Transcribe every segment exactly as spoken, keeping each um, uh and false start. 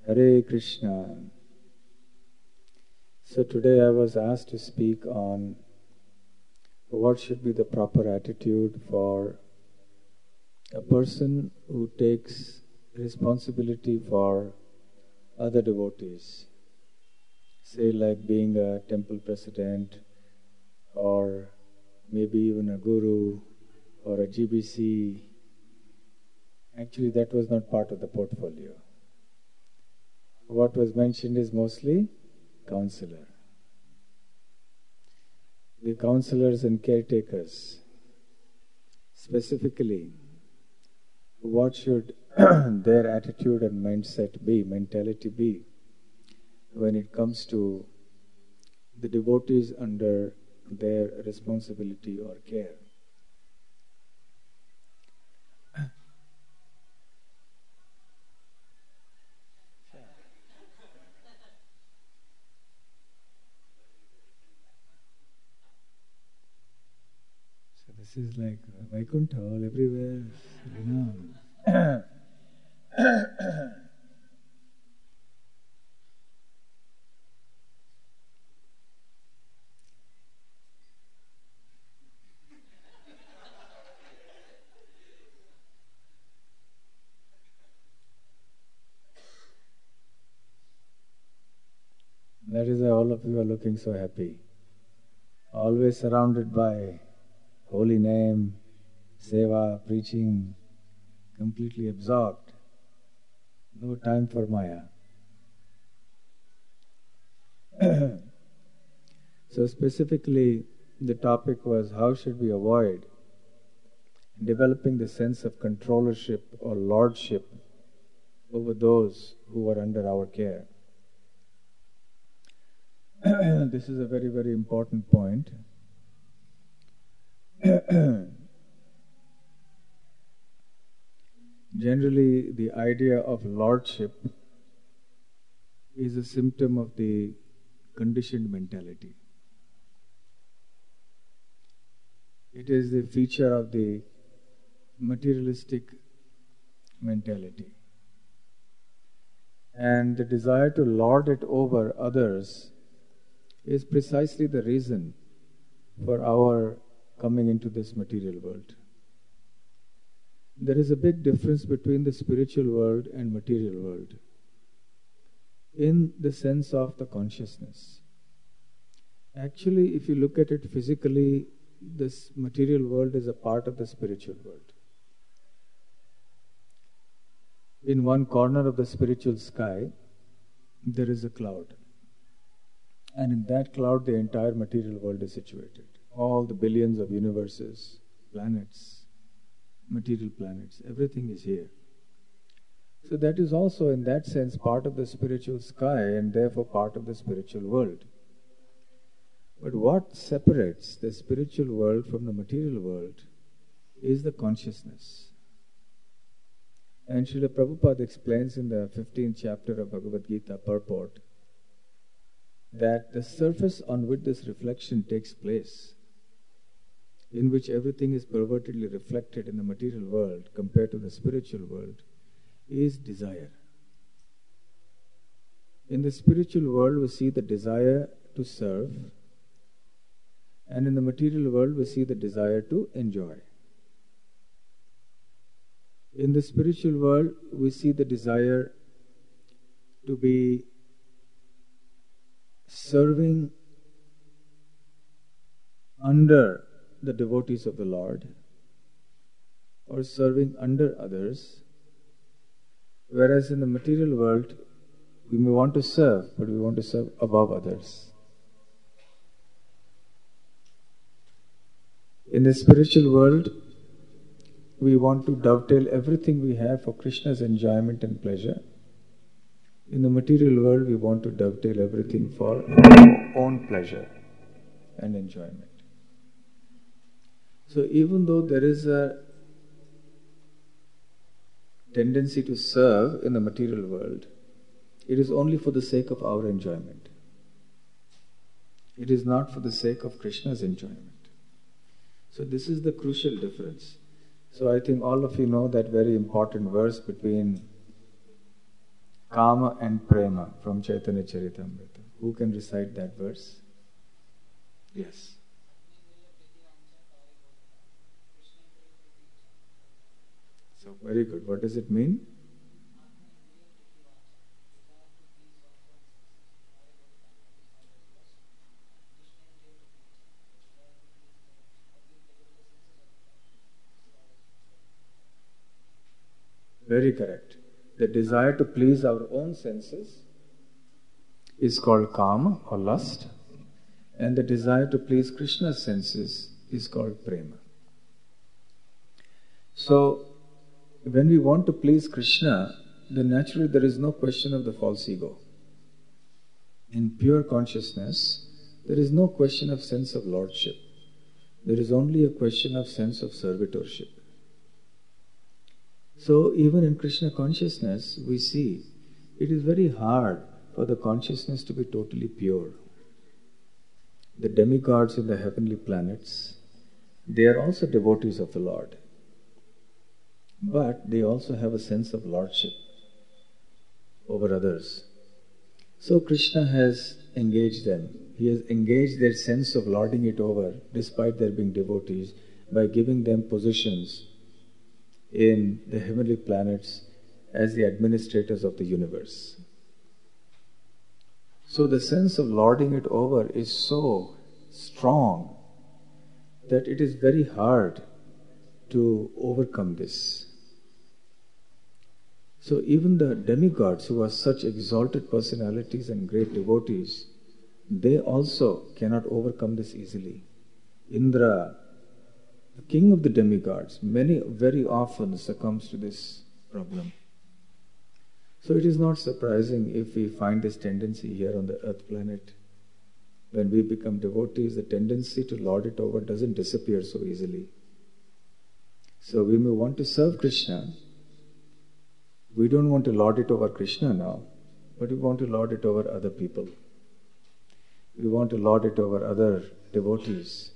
Hare Krishna. So today I was asked to speak on what should be the proper attitude for a person who takes responsibility for other devotees. Say like being a temple president or maybe even a guru or a G B C. Actually, that was not part of the portfolio. What was mentioned is mostly counselor. The counselors and caretakers. Specifically, what should their attitude and mindset be, mentality be, when it comes to the devotees under their responsibility or care? So this is like Vaikuntha all everywhere, you know. That is why all of you are looking so happy. Always surrounded by holy name, seva, preaching, completely absorbed. No time for Maya. So specifically, the topic was how should we avoid developing the sense of controllership or lordship over those who are under our care. This is a very, very important point. Generally, the idea of lordship is a symptom of the conditioned mentality. It is the feature of the materialistic mentality. And the desire to lord it over others is precisely the reason for our coming into this material world. There is a big difference between the spiritual world and material world in the sense of the consciousness. Actually, if you look at it physically, this material world is a part of the spiritual world. In one corner of the spiritual sky, there is a cloud. And in that cloud, the entire material world is situated. All the billions of universes, planets, material planets, everything is here. So that is also in that sense part of the spiritual sky and therefore part of the spiritual world. But what separates the spiritual world from the material world is the consciousness. And Srila Prabhupada explains in the fifteenth chapter of Bhagavad Gita purport that the surface on which this reflection takes place, in which everything is pervertedly reflected in the material world compared to the spiritual world, is desire. In the spiritual world, we see the desire to serve, and in the material world, we see the desire to enjoy. In the spiritual world, we see the desire to be serving under the devotees of the Lord or serving under others, whereas in the material world we may want to serve, but we want to serve above others. In the spiritual world, we want to dovetail everything we have for Krishna's enjoyment and pleasure. In the material world, we want to dovetail everything for our own pleasure and enjoyment. So even though there is a tendency to serve in the material world, it is only for the sake of our enjoyment. It is not for the sake of Krishna's enjoyment. So this is the crucial difference. So I think all of you know that very important verse between Kama and Prema from Chaitanya Charitamrita. Who can recite that verse? Yes. So, very good. What does it mean? Very correct. The desire to please our own senses is called kama or lust, and the desire to please Krishna's senses is called prema. So, when we want to please Krishna, then naturally there is no question of the false ego. In pure consciousness, there is no question of sense of lordship. There is only a question of sense of servitorship. So even in Krishna consciousness, we see it is very hard for the consciousness to be totally pure. The demigods in the heavenly planets, they are also devotees of the Lord. But they also have a sense of lordship over others. So Krishna has engaged them. He has engaged their sense of lording it over, despite their being devotees, by giving them positions in the heavenly planets as the administrators of the universe. So the sense of lording it over is so strong that it is very hard to overcome this. So even the demigods, who are such exalted personalities and great devotees, they also cannot overcome this easily. Indra, the king of the demigods, many very often succumbs to this problem. So it is not surprising if we find this tendency here on the earth planet. When we become devotees, the tendency to lord it over doesn't disappear so easily. So we may want to serve Krishna. We don't want to lord it over Krishna now, but we want to lord it over other people. We want to lord it over other devotees.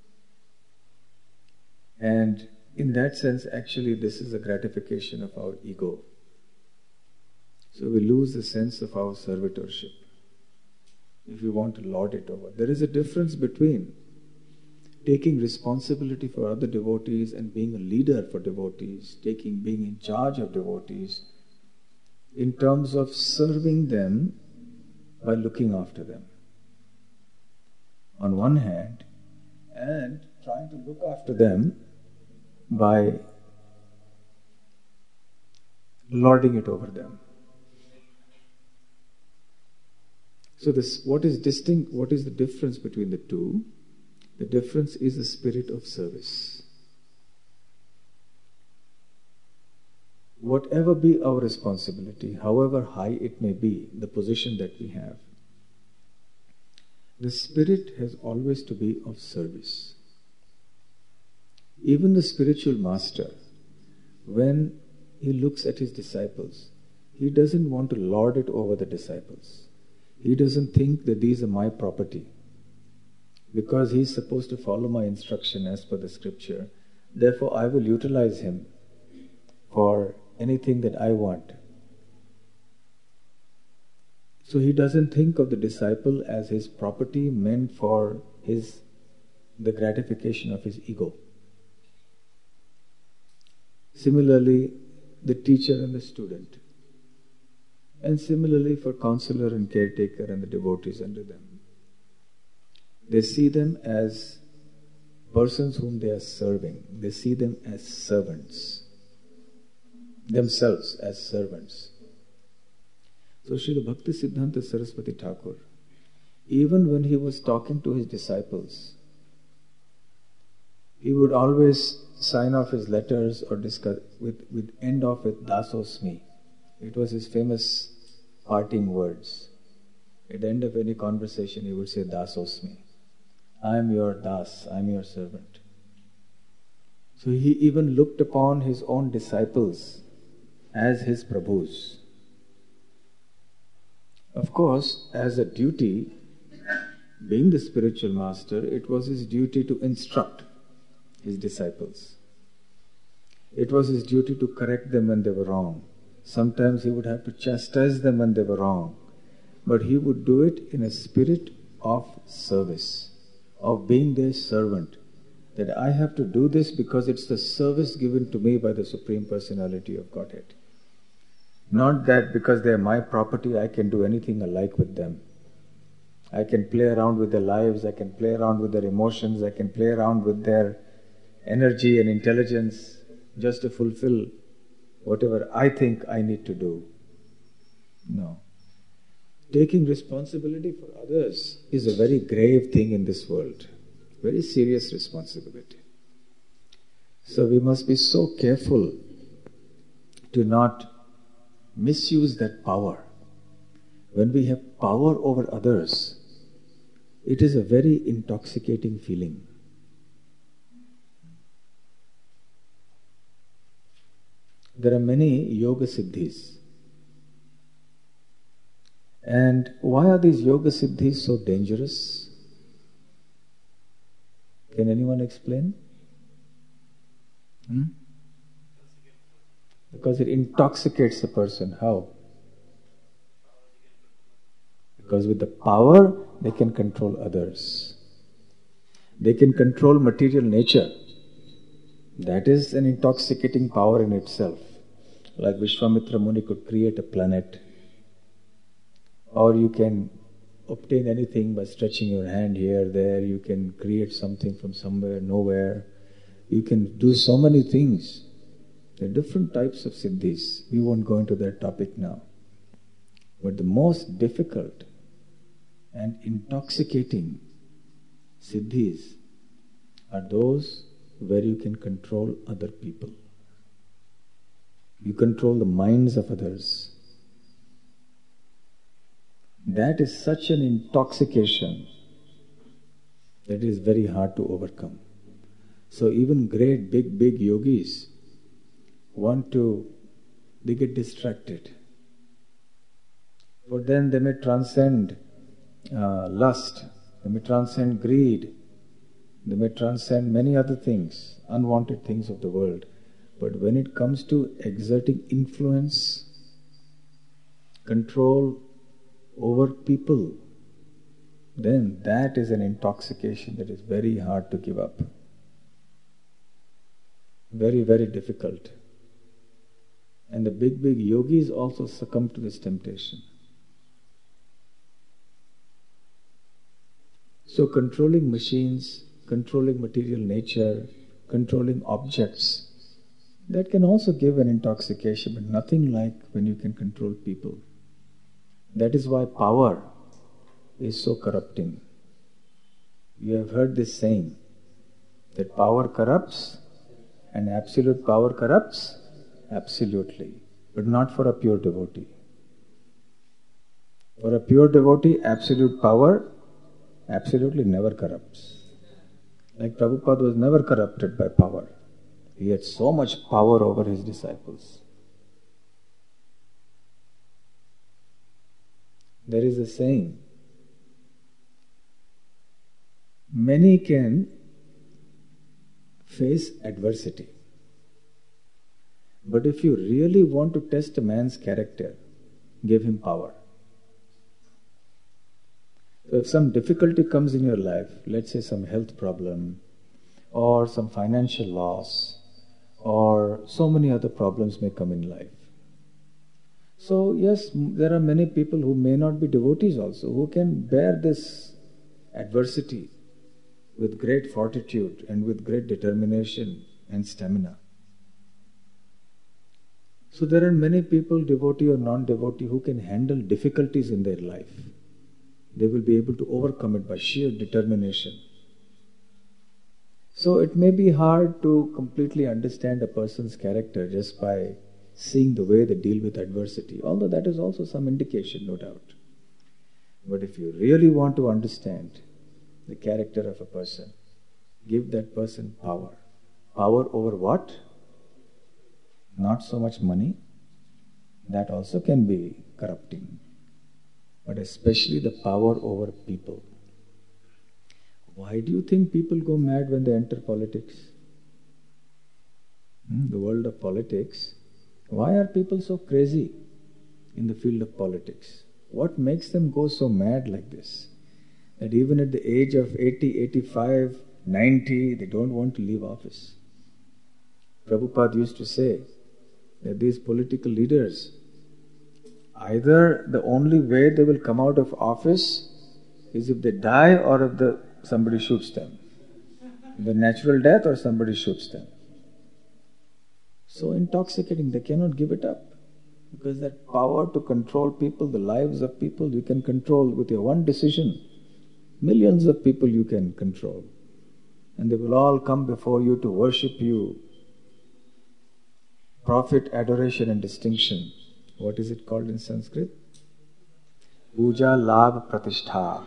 And in that sense, actually, this is a gratification of our ego. So we lose the sense of our servitorship if we want to lord it over. There is a difference between taking responsibility for other devotees and being a leader for devotees, taking being in charge of devotees, in terms of serving them by looking after them, on one hand, and trying to look after them by lording it over them. So this, what is distinct, what is the difference between the two? The difference is the spirit of service. Whatever be our responsibility, however high it may be, the position that we have, the spirit has always to be of service. Even the spiritual master, when he looks at his disciples, he doesn't want to lord it over the disciples. He doesn't think that these are my property, because he is supposed to follow my instruction as per the scripture. Therefore, I will utilize him for anything that I want. So he doesn't think of the disciple as his property meant for his the gratification of his ego. Similarly, the teacher and the student. And similarly for counselor and caretaker and the devotees under them. They see them as persons whom they are serving. They see them as servants. Themselves as servants. So Srila Bhakti Siddhanta Saraswati Thakur, even when he was talking to his disciples, he would always sign off his letters or discuss with, with end off with Dasosmi. It was his famous parting words. At the end of any conversation, he would say, Dasosmi. I am your Das, I am your servant. So he even looked upon his own disciples as his Prabhus. Of course, as a duty, being the spiritual master, it was his duty to instruct his disciples. It was his duty to correct them when they were wrong. Sometimes he would have to chastise them when they were wrong. But he would do it in a spirit of service, of being their servant. That I have to do this because it's the service given to me by the Supreme Personality of Godhead. Not that because they are my property, I can do anything I like with them. I can play around with their lives, I can play around with their emotions, I can play around with their energy and intelligence just to fulfill whatever I think I need to do. No. Taking responsibility for others is a very grave thing in this world. Very serious responsibility. So we must be so careful to not misuse that power. When we have power over others, it is a very intoxicating feeling. There are many yoga siddhis. And why are these yoga siddhis so dangerous? Can anyone explain? Hmm? Because it intoxicates the person. How? Because with the power, they can control others. They can control material nature. That is an intoxicating power in itself. Like Vishwamitra Muni could create a planet. Or you can obtain anything by stretching your hand here, there. You can create something from somewhere, nowhere. You can do so many things. There are different types of siddhis. We won't go into that topic now. But the most difficult and intoxicating siddhis are those where you can control other people. You control the minds of others. That is such an intoxication that is very hard to overcome. So even great, big, big yogis want to, they get distracted. For them they may transcend uh, lust, they may transcend greed, they may transcend many other things, unwanted things of the world. But when it comes to exerting influence, control over people, then that is an intoxication that is very hard to give up. Very, very difficult. And the big, big yogis also succumb to this temptation. So controlling machines, controlling material nature, controlling objects, that can also give an intoxication, but nothing like when you can control people. That is why power is so corrupting. You have heard this saying, that power corrupts and absolute power corrupts? Absolutely. But not for a pure devotee. For a pure devotee, absolute power absolutely never corrupts. Like Prabhupada was never corrupted by power. He had so much power over his disciples. There is a saying, many can face adversity. But if you really want to test a man's character, give him power. So if some difficulty comes in your life, let's say some health problem, or some financial loss, or so many other problems may come in life. So yes, there are many people who may not be devotees also, who can bear this adversity with great fortitude and with great determination and stamina. So there are many people, devotee or non-devotee, who can handle difficulties in their life. They will be able to overcome it by sheer determination. So it may be hard to completely understand a person's character just by seeing the way they deal with adversity, although that is also some indication, no doubt. But if you really want to understand the character of a person, give that person power. Power over what? Not so much money. That also can be corrupting. But especially the power over people. Why do you think people go mad when they enter politics? Hmm? The world of politics, Why are people so crazy in the field of politics? What makes them go so mad like this? That even at the age of eighty, eighty-five, ninety, they don't want to leave office. Prabhupada used to say that these political leaders, either the only way they will come out of office is if they die or if the, somebody shoots them. The natural death or somebody shoots them. So intoxicating, they cannot give it up. Because that power to control people, the lives of people, you can control with your one decision. Millions of people you can control. And they will all come before you to worship you. Profit, adoration and distinction. What is it called in Sanskrit? Puja, Labh, Pratishtha.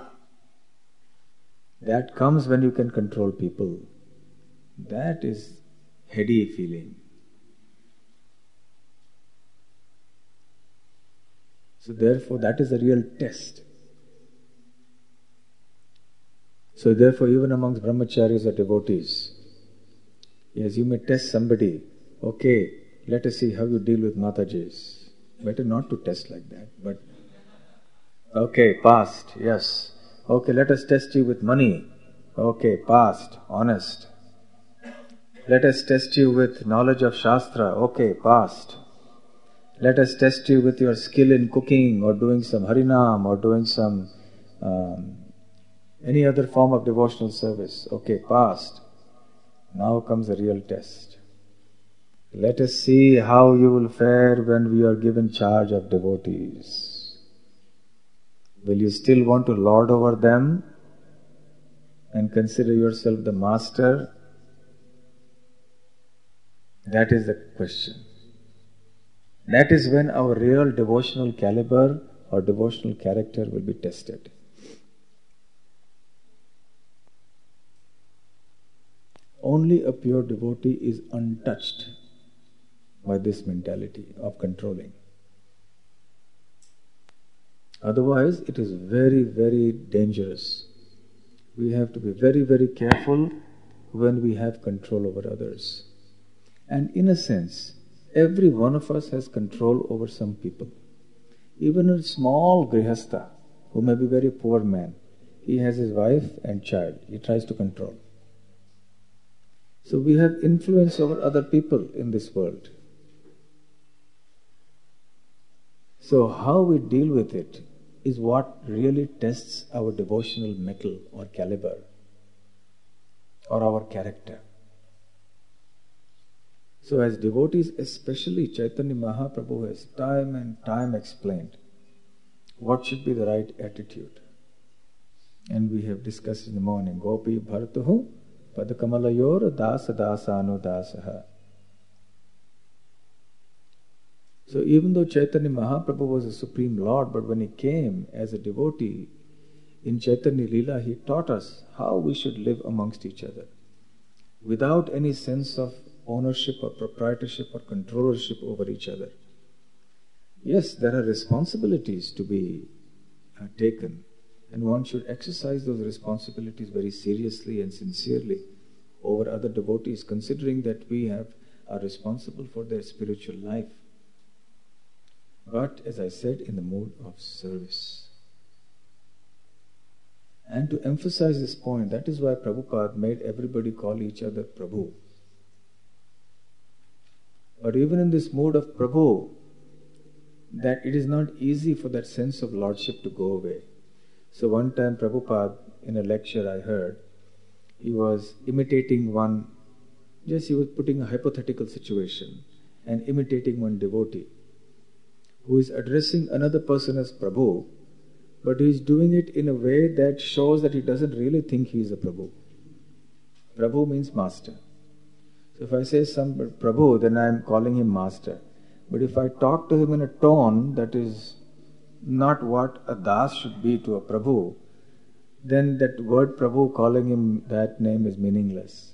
That comes when you can control people. That is heady feeling. So therefore, that is a real test. So therefore, even amongst brahmacharis or devotees, yes, you may test somebody. Okay, let us see how you deal with Matajis. Better not to test like that. But okay, passed. Yes. Okay, let us test you with money. Okay, passed. Honest. Let us test you with knowledge of Shastra. Okay, passed. Let us test you with your skill in cooking or doing some Harinam or doing some um, any other form of devotional service. Okay, passed. Now comes the real test. Let us see how you will fare when we are given charge of devotees. Will you still want to lord over them and consider yourself the master? That is the question. That is when our real devotional caliber or devotional character will be tested. Only a pure devotee is untouched by this mentality of controlling. Otherwise, it is very, very dangerous. We have to be very, very careful when we have control over others. And in a sense, every one of us has control over some people. Even a small grihastha, who may be a very poor man, he has his wife and child. He tries to control. So we have influence over other people in this world. So how we deal with it is what really tests our devotional mettle or caliber or our character. So as devotees, especially Chaitanya Mahaprabhu has time and time explained what should be the right attitude. And we have discussed in the morning, Gopi Bharatuhu Padakamalayora Dasa Dasano Dasaha. So even though Chaitanya Mahaprabhu was a Supreme Lord, but when he came as a devotee in Chaitanya Leela, he taught us how we should live amongst each other without any sense of ownership or proprietorship or controllership over each other. Yes, there are responsibilities to be uh, taken, and one should exercise those responsibilities very seriously and sincerely over other devotees, considering that we have are responsible for their spiritual life. But as I said, in the mood of service. And to emphasize this point, that is why Prabhupada made everybody call each other Prabhu. But even in this mood of Prabhu, that it is not easy for that sense of lordship to go away. So one time Prabhupada, in a lecture I heard, he was imitating one, just he was putting a hypothetical situation and imitating one devotee who is addressing another person as Prabhu, but he is doing it in a way that shows that he doesn't really think he is a Prabhu. Prabhu means master. So if I say some Prabhu, then I am calling him master. But if I talk to him in a tone that is not what a das should be to a Prabhu, then that word Prabhu, calling him that name, is meaningless.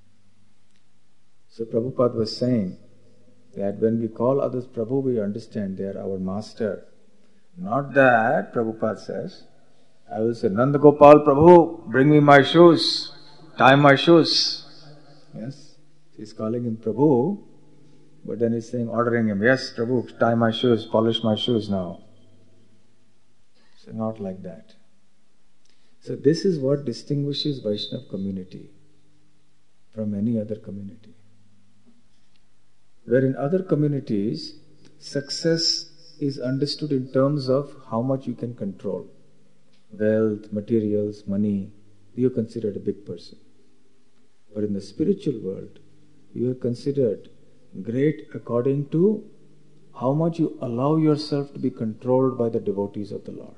So Prabhupada was saying that when we call others Prabhu, we understand they are our master. Not that, Prabhupada says, I will say, Nanda Gopal Prabhu, bring me my shoes, tie my shoes. Yes, he's calling him Prabhu, But then he's saying, ordering him, yes, Prabhu, tie my shoes, polish my shoes now. So not like that. So this is what distinguishes Vaishnava community from any other community. Where in other communities, success is understood in terms of how much you can control. Wealth, materials, money, you are considered a big person. But in the spiritual world, you are considered great according to how much you allow yourself to be controlled by the devotees of the Lord.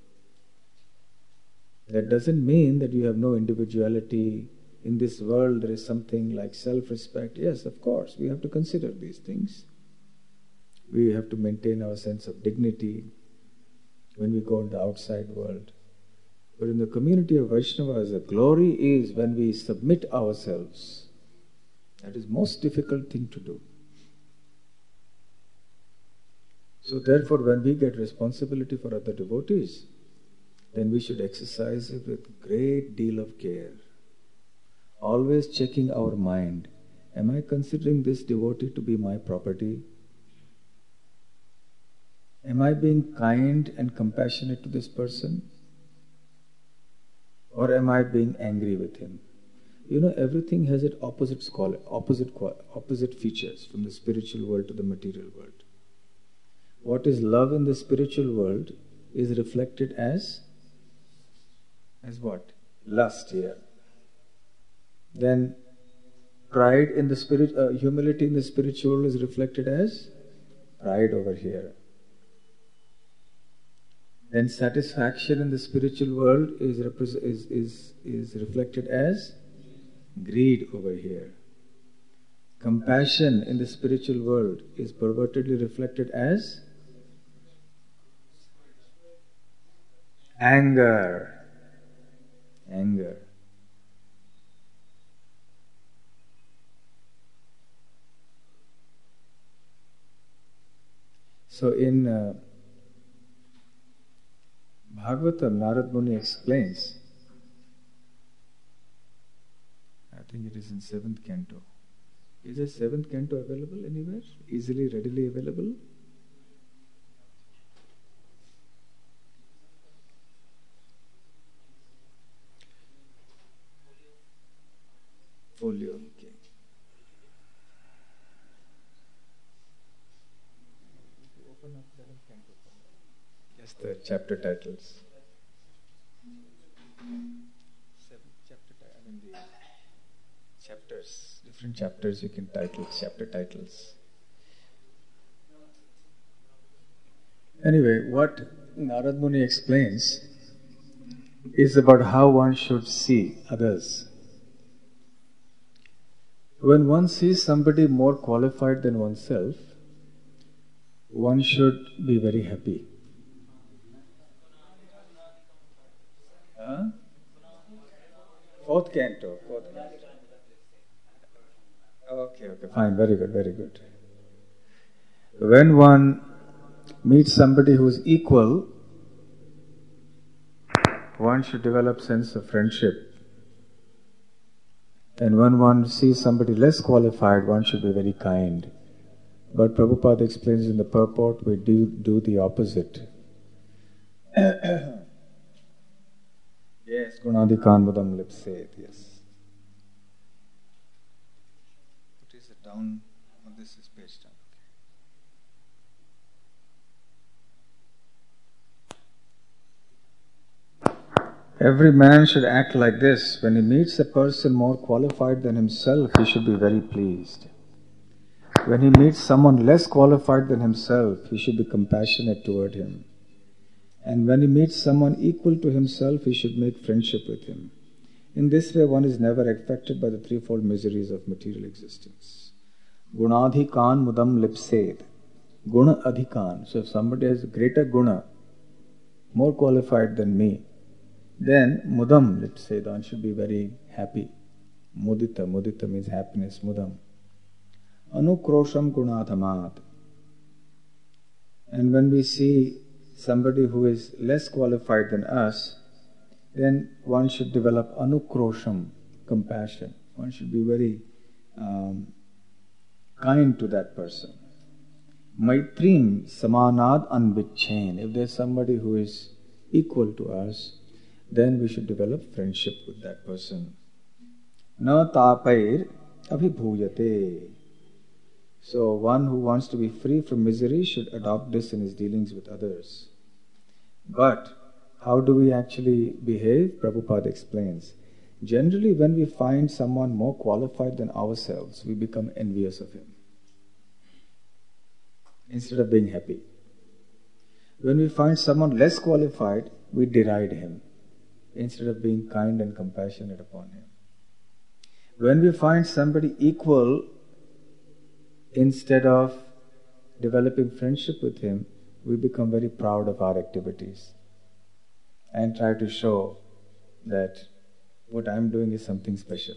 That doesn't mean that you have no individuality. In this world there is something like self-respect. Yes, of course, we have to consider these things. We have to maintain our sense of dignity when we go in the outside world. But in the community of Vaishnavas, the glory is when we submit ourselves. That is the most difficult thing to do. So therefore, when we get responsibility for other devotees, then we should exercise it with great deal of care. Always checking our mind. Am I considering this devotee to be my property? Am I being kind and compassionate to this person? Or am I being angry with him? You know, everything has its opposite quality, opposite, opposite features from the spiritual world to the material world. What is love in the spiritual world is reflected as as what? Lust here. Then pride in the spirit, uh, humility in the spiritual world is reflected as pride over here. Then satisfaction in the spiritual world is, repre- is, is, is reflected as greed over here. Compassion in the spiritual world is pervertedly reflected as anger. Anger. So in uh, Bhagavatam, Narad Muni explains, I think it is in seventh canto. Is a seventh canto available anywhere? Easily, readily available? Folio, okay. Open up seventh canto. Just the chapter titles. Seventh chapter, I mean the chapters, different chapters you can title, chapter titles. Anyway, what Narad Muni explains is about how one should see others. When one sees somebody more qualified than oneself, one should be very happy. Huh? Fourth canto. Fourth canto. Okay, okay, fine, very good, very good. When one meets somebody who is equal, one should develop sense of friendship. And when one sees somebody less qualified, one should be very kind. But Prabhupada explains in the purport, we do, do the opposite. Yes, Gunadikan Mudam Lipset, yes. What is it down? Oh, this is page down. Every man should act like this. When he meets a person more qualified than himself, he should be very pleased. When he meets someone less qualified than himself, he should be compassionate toward him. And when he meets someone equal to himself, he should make friendship with him. In this way, one is never affected by the threefold miseries of material existence. Gunadhikan mudam lipsed. Guna adhikan. So if somebody has greater guna, more qualified than me, then mudam lipsed, one should be very happy. Mudita, mudita means happiness, mudam. Anukrosham gunadhamat. And when we see somebody who is less qualified than us, then one should develop anukrosham, compassion. One should be very um, kind to that person. Maitrim samanad anvichhen. If there's somebody who is equal to us, then we should develop friendship with that person. Na tapair abhibhuyate. So one who wants to be free from misery should adopt this in his dealings with others. But how do we actually behave? Prabhupada explains. Generally, when we find someone more qualified than ourselves, we become envious of him instead of being happy. When we find someone less qualified, we deride him instead of being kind and compassionate upon him. When we find somebody equal, instead of developing friendship with him, we become very proud of our activities and try to show that what I am doing is something special.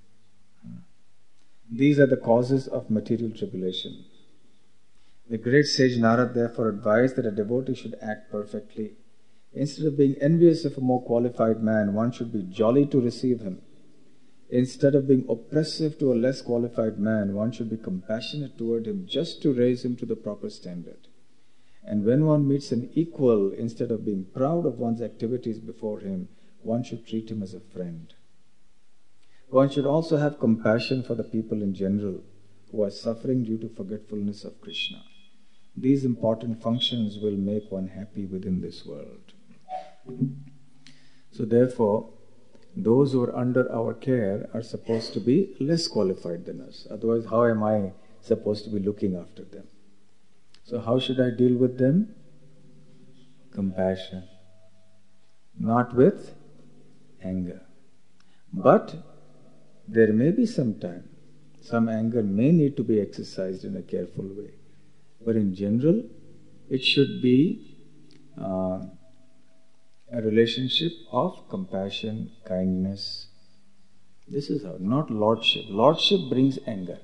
These are the causes of material tribulation. The great sage Narad therefore advised that a devotee should act perfectly. Instead of being envious of a more qualified man, one should be jolly to receive him. Instead of being oppressive to a less qualified man, one should be compassionate toward him just to raise him to the proper standard. And when one meets an equal, instead of being proud of one's activities before him, one should treat him as a friend. One should also have compassion for the people in general who are suffering due to forgetfulness of Krishna. These important functions will make one happy within this world. So therefore, those who are under our care are supposed to be less qualified than us. Otherwise, how am I supposed to be looking after them? So how should I deal with them? Compassion. Not with anger. But there may be some time, some anger may need to be exercised in a careful way. But in general, it should be uh, a relationship of compassion, kindness. This is how, not lordship. Lordship brings anger.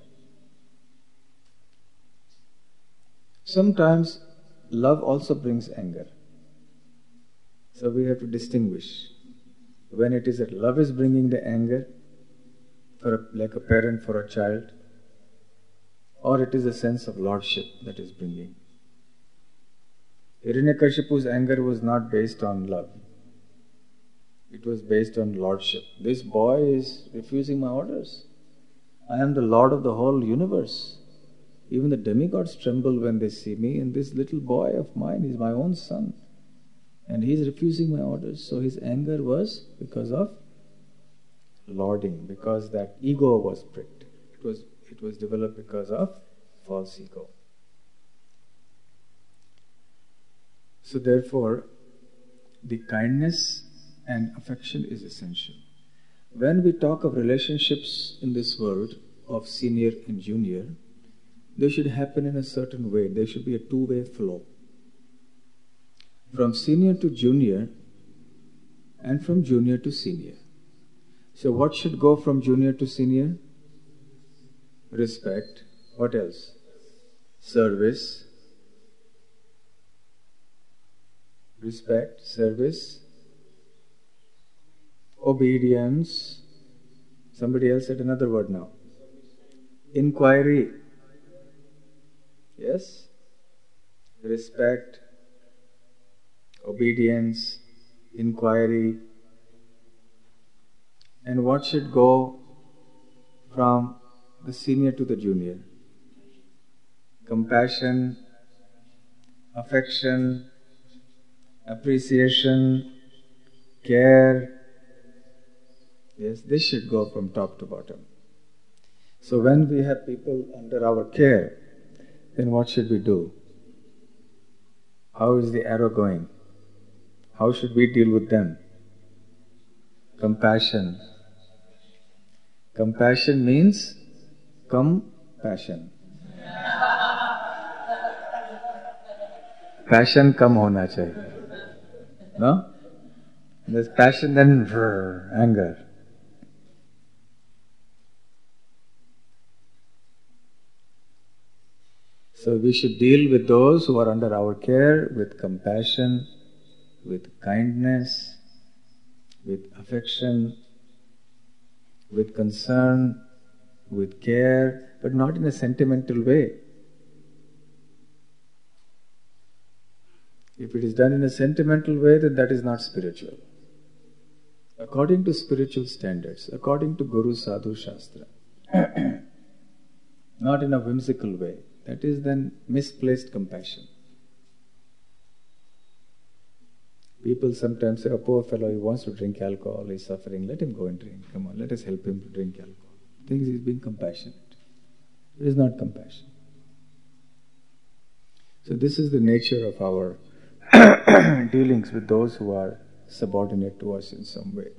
Sometimes love also brings anger. So we have to distinguish. When it is that love is bringing the anger, for a, like a parent for a child, or it is a sense of lordship that is bringing. Hiranyakashipu's anger was not based on love. It was based on lordship. This boy is refusing my orders. I am the Lord of the whole universe. Even the demigods tremble when they see me, and this little boy of mine is my own son. And he is refusing my orders. So his anger was because of lording, because that ego was pricked. It was it was developed because of false ego. So therefore, the kindness and affection is essential. When we talk of relationships in this world of senior and junior, they should happen in a certain way. There should be a two-way flow. From senior to junior and from junior to senior. So what should go from junior to senior? Respect. What else? Service. Respect, service, obedience. Somebody else said another word now. Inquiry. Yes? Respect, obedience, inquiry. And what should go from the senior to the junior? Compassion, affection, appreciation, care. Yes, this should go from top to bottom. So when we have people under our care, then what should we do? How is the arrow going? How should we deal with them? Compassion. Compassion means compassion. Passion kam hona chahiye. No? There's passion, then rrr, anger. So we should deal with those who are under our care with compassion, with kindness, with affection, with concern, with care, but not in a sentimental way. If it is done in a sentimental way, then that is not spiritual. According to spiritual standards, according to Guru Sadhu Shastra, not in a whimsical way, that is then misplaced compassion. People sometimes say, oh, poor fellow, he wants to drink alcohol, he's suffering, let him go and drink. Come on, let us help him to drink alcohol. Thinks he's being compassionate. It is not compassion. So this is the nature of our dealings with those who are subordinate to us in some way.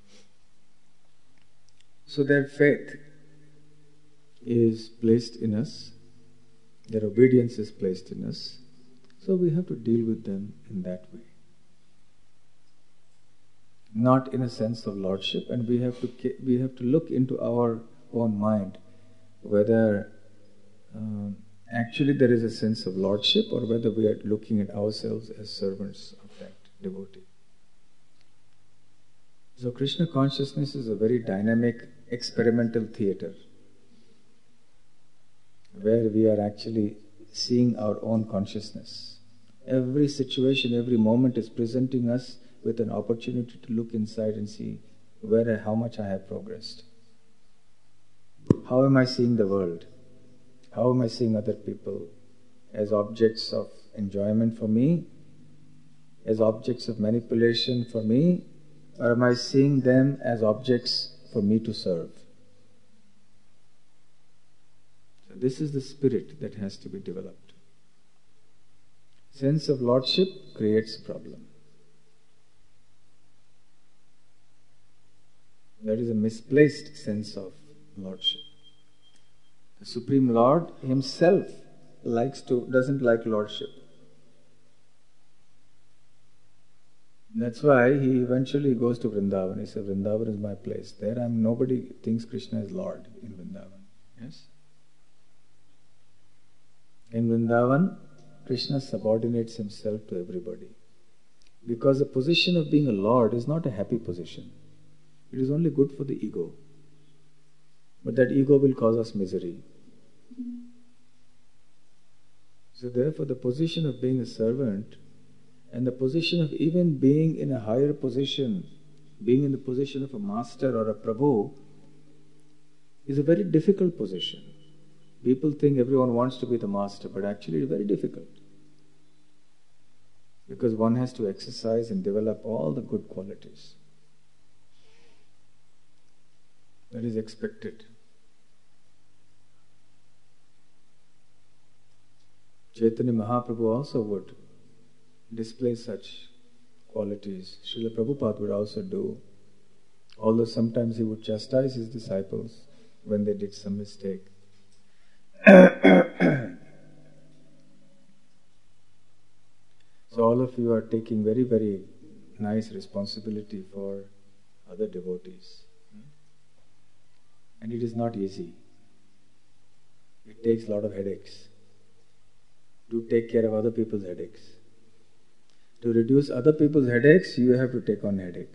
So their faith is placed in us, their obedience is placed in us, so we have to deal with them in that way. Not in a sense of lordship, and we have to we have to look into our own mind whether uh, actually there is a sense of lordship or whether we are looking at ourselves as servants of that devotee. So Krishna consciousness is a very dynamic experimental theater where we are actually seeing our own consciousness. Every situation, every moment is presenting us with an opportunity to look inside and see where, how much I have progressed. How am I seeing the world? How am I seeing other people? As objects of enjoyment for me? As objects of manipulation for me? Or am I seeing them as objects for me to serve? So this is the spirit that has to be developed. Sense of lordship creates problem. That is a misplaced sense of lordship. The Supreme Lord himself likes to doesn't like lordship. That's why he eventually goes to Vrindavan. He says, Vrindavan is my place. There I am, nobody thinks Krishna is Lord in Vrindavan. Yes? In Vrindavan, Krishna subordinates himself to everybody. Because the position of being a Lord is not a happy position. It is only good for the ego. But that ego will cause us misery. So therefore the position of being a servant and the position of even being in a higher position, being in the position of a master or a Prabhu, is a very difficult position. People think everyone wants to be the master, but actually it's very difficult. Because one has to exercise and develop all the good qualities that is expected. Chaitanya Mahaprabhu also would display such qualities. Srila Prabhupada would also do, although sometimes he would chastise his disciples when they did some mistake. So all of you are taking very, very nice responsibility for other devotees. And it is not easy. It takes a lot of headaches. Do take care of other people's headaches. To reduce other people's headaches, you have to take on headache.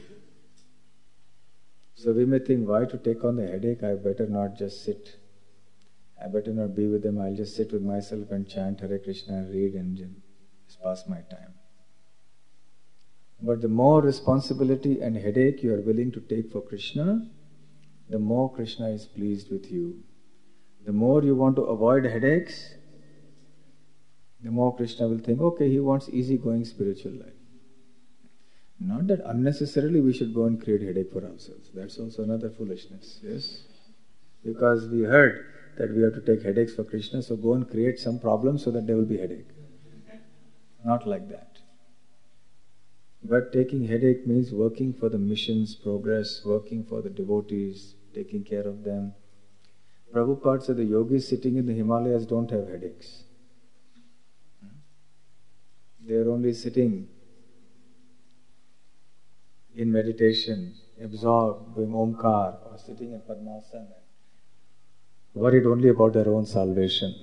So we may think, why to take on the headache? I better not just sit. I better not be with them. I'll just sit with myself and chant Hare Krishna and read and just pass my time. But the more responsibility and headache you are willing to take for Krishna, the more Krishna is pleased with you. The more you want to avoid headaches, the more Krishna will think, okay, he wants easy-going spiritual life. Not that unnecessarily we should go and create headache for ourselves. That's also another foolishness, yes? Because we heard that we have to take headaches for Krishna, so go and create some problem so that there will be headache. Not like that. But taking headache means working for the mission's progress, working for the devotees, taking care of them. Prabhupada said the yogis sitting in the Himalayas don't have headaches. They are only sitting in meditation, absorbed, doing Omkar, or sitting in Padmasana, worried only about their own salvation.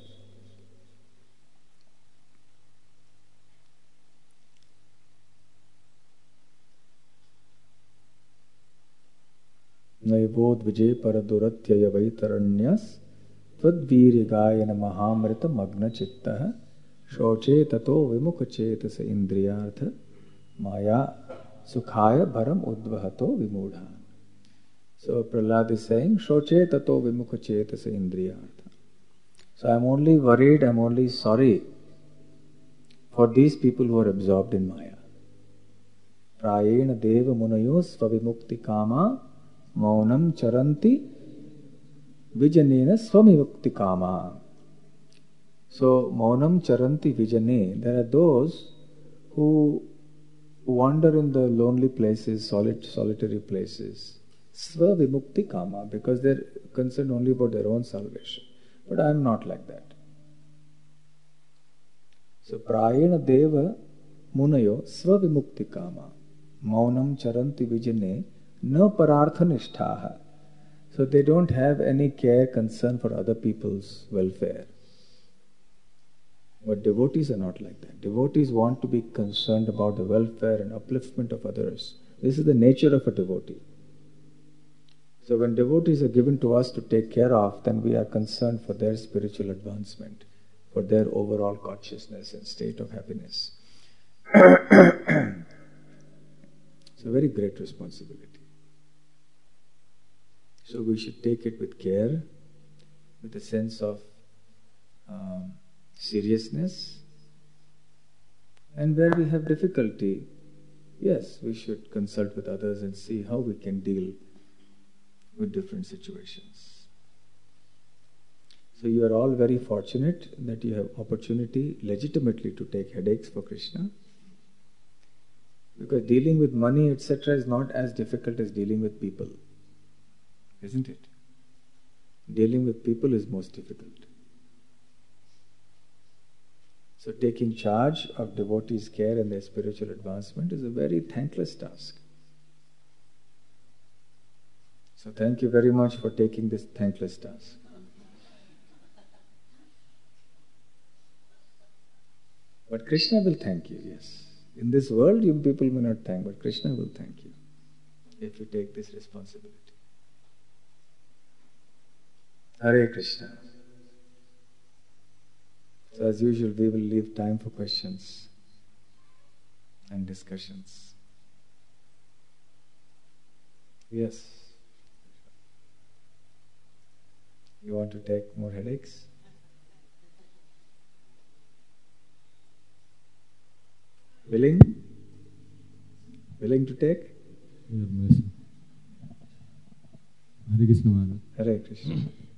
Naivod vijay paraduratya vaitaranyas Tadvirigayana mahamrita magna chittaha shoche tato vimukha chetasa indriyartha maya sukhaya bharam udvahato vimudha. So Prahlad is saying, shoche tato vimukha chetasa indriyartha. So I am only worried, I am only sorry for these people who are absorbed in Maya. Prayena deva munayo svavimukti kama maunam charanti vijanena svamivukti kama. So maunam charanti vijane, there are those who wander in the lonely places, solid, solitary places, svavimukti kama, because they are concerned only about their own salvation. But I am not like that. So prayena deva munayo svavimukti kama maunam charanti vijane na parartha nishthaha. So they don't have any care, concern for other people's welfare. But devotees are not like that. Devotees want to be concerned about the welfare and upliftment of others. This is the nature of a devotee. So when devotees are given to us to take care of, then we are concerned for their spiritual advancement, for their overall consciousness and state of happiness. It's a very great responsibility. So we should take it with care, with a sense of um, seriousness. And where we have difficulty, yes, we should consult with others and see how we can deal with different situations. So you are all very fortunate that you have opportunity legitimately to take headaches for Krishna. Because dealing with money, et cetera is not as difficult as dealing with people. Isn't it? Dealing with people is most difficult. So taking charge of devotees' care and their spiritual advancement is a very thankless task. So thank you very much for taking this thankless task. But Krishna will thank you, yes. In this world, you people may not thank, but Krishna will thank you if you take this responsibility. Hare Krishna. So as usual, we will leave time for questions and discussions. Yes. You want to take more headaches? Willing? Willing to take? Hare Krishna Maharaj. Hare Krishna.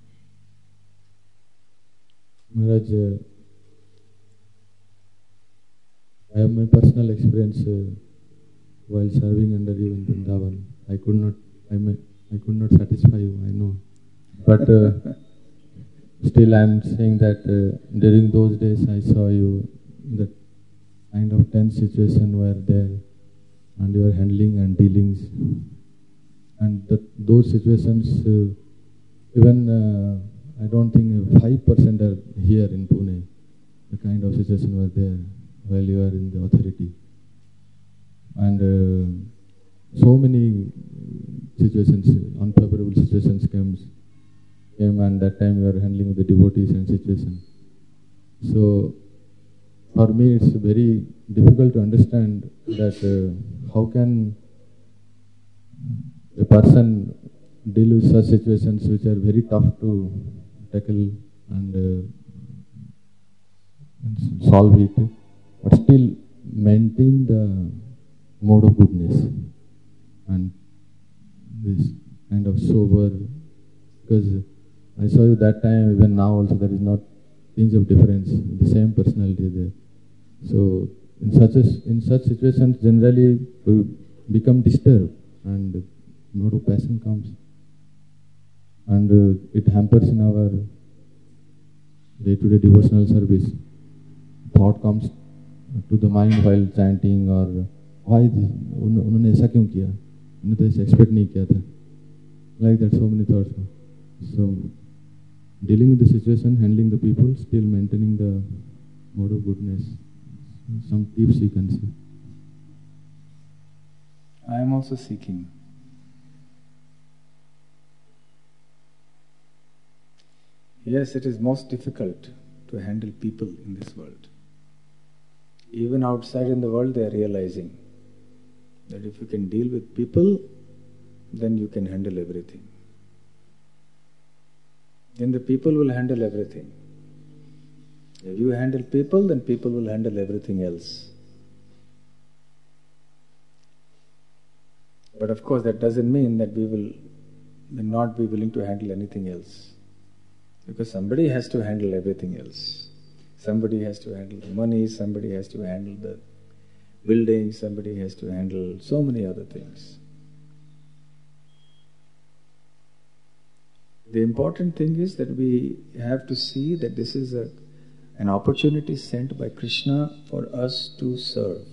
Maharaj, uh, I have my personal experience uh, while serving under you in Vrindavan. I could not, I may, I could not satisfy you, I know. But uh, still I am saying that uh, during those days I saw you, that kind of tense situation were there, and your handling and dealings. And that, those situations, uh, even uh, I don't think five percent are here in Pune. The kind of situation were there while you are in the authority. And uh, so many situations, unfavorable situations came, came and that time you are handling the devotees and situation. So for me it's very difficult to understand that uh, how can a person deal with such situations which are very tough to tackle and, uh, and solve it, but still maintain the mode of goodness and this kind of sober, because I saw you that time, even now also there is not inch of difference, the same personality there. So in such a, in such situations generally we become disturbed and mode of passion comes, and uh, it hampers in our day-to-day devotional service. Thought comes to the mind while chanting, or why this, उन्होंने ऐसा क्यों किया, उन्होंने तो ऐसा expect नहीं किया था. Like that, so many thoughts. So dealing with the situation, handling the people, still maintaining the mode of goodness. Some tips you can see. I am also seeking. Yes, it is most difficult to handle people in this world. Even outside in the world, they are realizing that if you can deal with people, then you can handle everything. Then the people will handle everything. If you handle people, then people will handle everything else. But of course, that doesn't mean that we will not be willing to handle anything else. Because somebody has to handle everything else. Somebody has to handle the money, somebody has to handle the building, somebody has to handle so many other things. The important thing is that we have to see that this is a, an opportunity sent by Krishna for us to serve.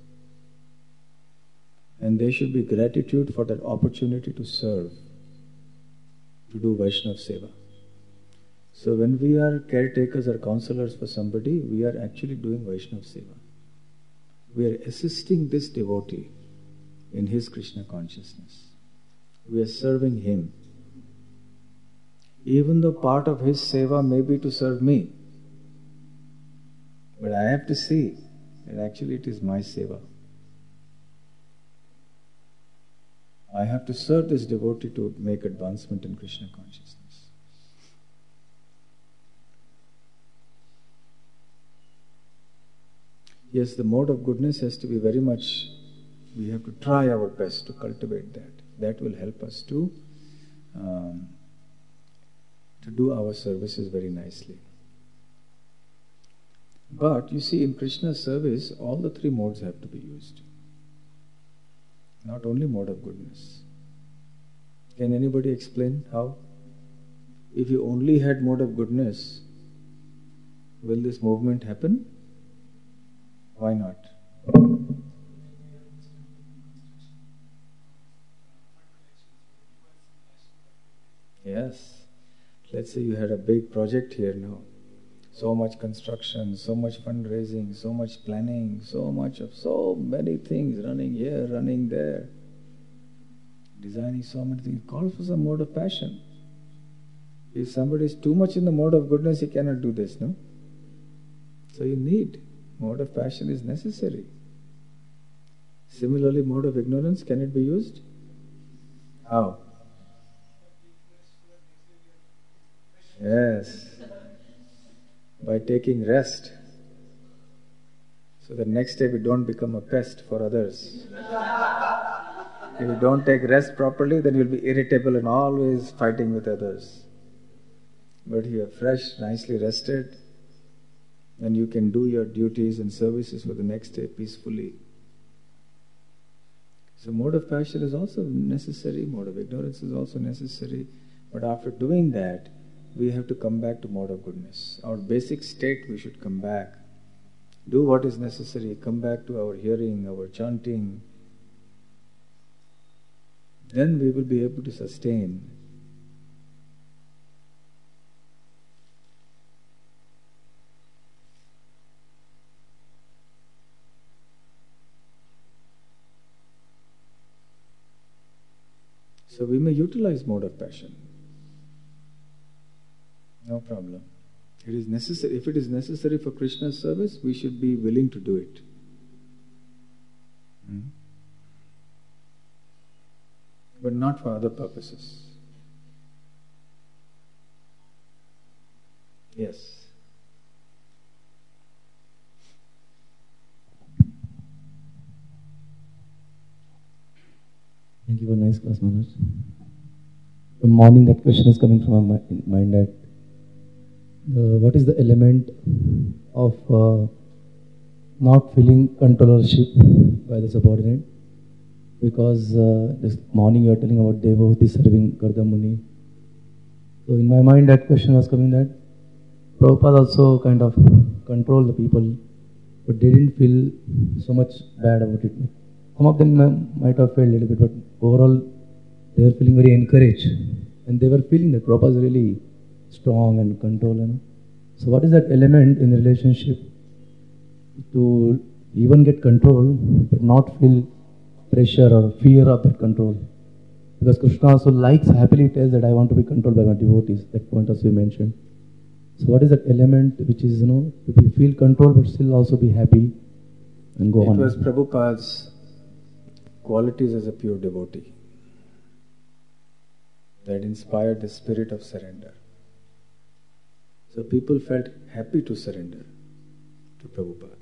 And there should be gratitude for that opportunity to serve, to do Vaishnava Seva. So when we are caretakers or counselors for somebody, we are actually doing Vaishnava Seva. We are assisting this devotee in his Krishna consciousness. We are serving him. Even though part of his seva may be to serve me, but I have to see that actually it is my seva. I have to serve this devotee to make advancement in Krishna consciousness. Yes, the mode of goodness has to be very much, we have to try our best to cultivate that. That will help us to um, to do our services very nicely. But you see, in Krishna's service, all the three modes have to be used. Not only mode of goodness. Can anybody explain how? If you only had mode of goodness, will this movement happen? Why not? Yes. Let's say you had a big project here now. So much construction, so much fundraising, so much planning, so much of so many things running here, running there. Designing so many things. Calls for some mode of passion. If somebody is too much in the mode of goodness, he cannot do this, no? So you need. Mode of passion is necessary. Similarly, mode of ignorance, can it be used? How? Yes. By taking rest. So that next day we don't become a pest for others. If you don't take rest properly, then you'll be irritable and always fighting with others. But if you are fresh, nicely rested, then you can do your duties and services for the next day peacefully. So mode of passion is also necessary, mode of ignorance is also necessary. But after doing that, we have to come back to mode of goodness. Our basic state, we should come back. Do what is necessary. Come back to our hearing, our chanting. Then we will be able to sustain. So we may utilize mode of passion. No problem. It is necessary. If it is necessary for Krishna's service, we should be willing to do it. Hmm? But not for other purposes. Yes. Thank you for a nice class, Manoj. From morning, that question is coming from my mind that uh, what is the element of uh, not feeling controllership by the subordinate? Because uh, this morning you are telling about devotee serving Garda Muni. So in my mind, that question was coming that Prabhupada also kind of controlled the people, but they didn't feel so much bad about it. Some of them might have felt a little bit, but overall they were feeling very encouraged. And they were feeling that Prabhupada is really strong and control. You know? So what is that element in the relationship to even get control, but not feel pressure or fear of that control? Because Krishna also likes, happily tells that I want to be controlled by my devotees. That point also you mentioned. So what is that element which is, you know, if you feel control but still also be happy and go it on? It was Prabhupada's qualities as a pure devotee that inspired the spirit of surrender. So people felt happy to surrender to Prabhupada.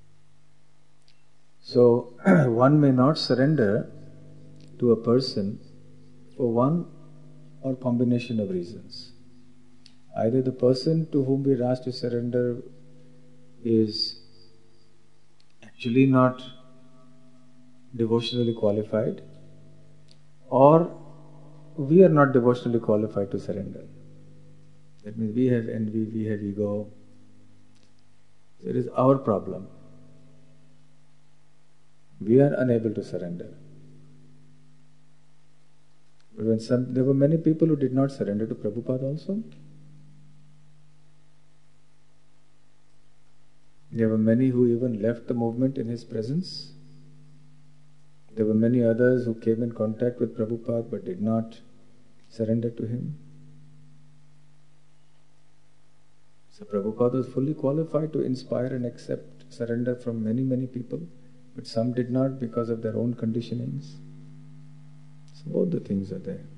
So one may not surrender to a person for one or combination of reasons. Either the person to whom we are asked to surrender is actually not devotionally qualified, or we are not devotionally qualified to surrender. That means we have envy, we have ego. It is our problem. We are unable to surrender. But when some, there were many people who did not surrender to Prabhupada also. There were many who even left the movement in his presence. There were many others who came in contact with Prabhupada but did not surrender to him. So Prabhupada was fully qualified to inspire and accept surrender from many, many people, but some did not because of their own conditionings. So both the things are there.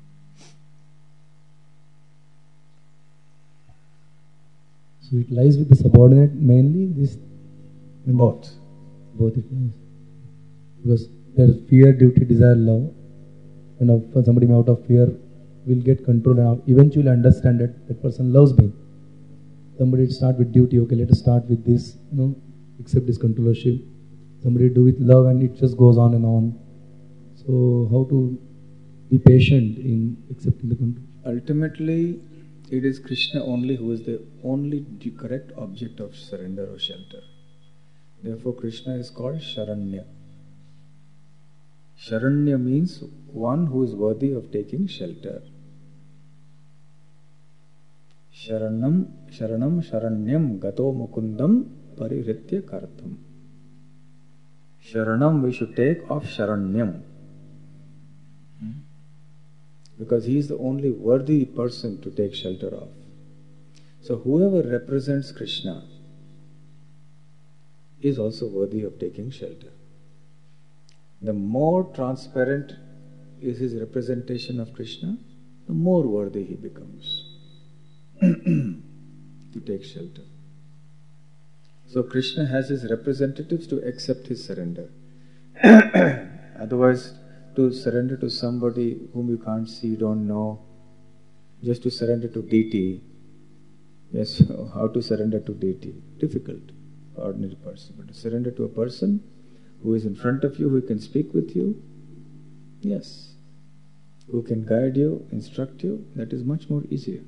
So it lies with the subordinate mainly, this? Both. Both it lies. Because there's fear, duty, desire, love. And of somebody out of fear will get control and eventually understand that that person loves me. Somebody start with duty, okay, let us start with this, you know, accept this controllership. Somebody do with love and it just goes on and on. So how to be patient in accepting the control? Ultimately, it is Krishna only who is the only correct object of surrender or shelter. Therefore, Krishna is called Sharanya. Sharanya means one who is worthy of taking shelter. Sharanam, Sharanam, Sharanyam, Gato Mukundam, Parihritya Kartham. Sharanam we should take of Sharanyam. Because he is the only worthy person to take shelter of. So whoever represents Krishna is also worthy of taking shelter. The more transparent is his representation of Krishna, the more worthy he becomes to take shelter. So Krishna has his representatives to accept his surrender. Otherwise, to surrender to somebody whom you can't see, don't know, just to surrender to deity. Yes, how to surrender to deity? Difficult for ordinary person. But to surrender to a person who is in front of you, who can speak with you, yes, who can guide you, instruct you, that is much more easier.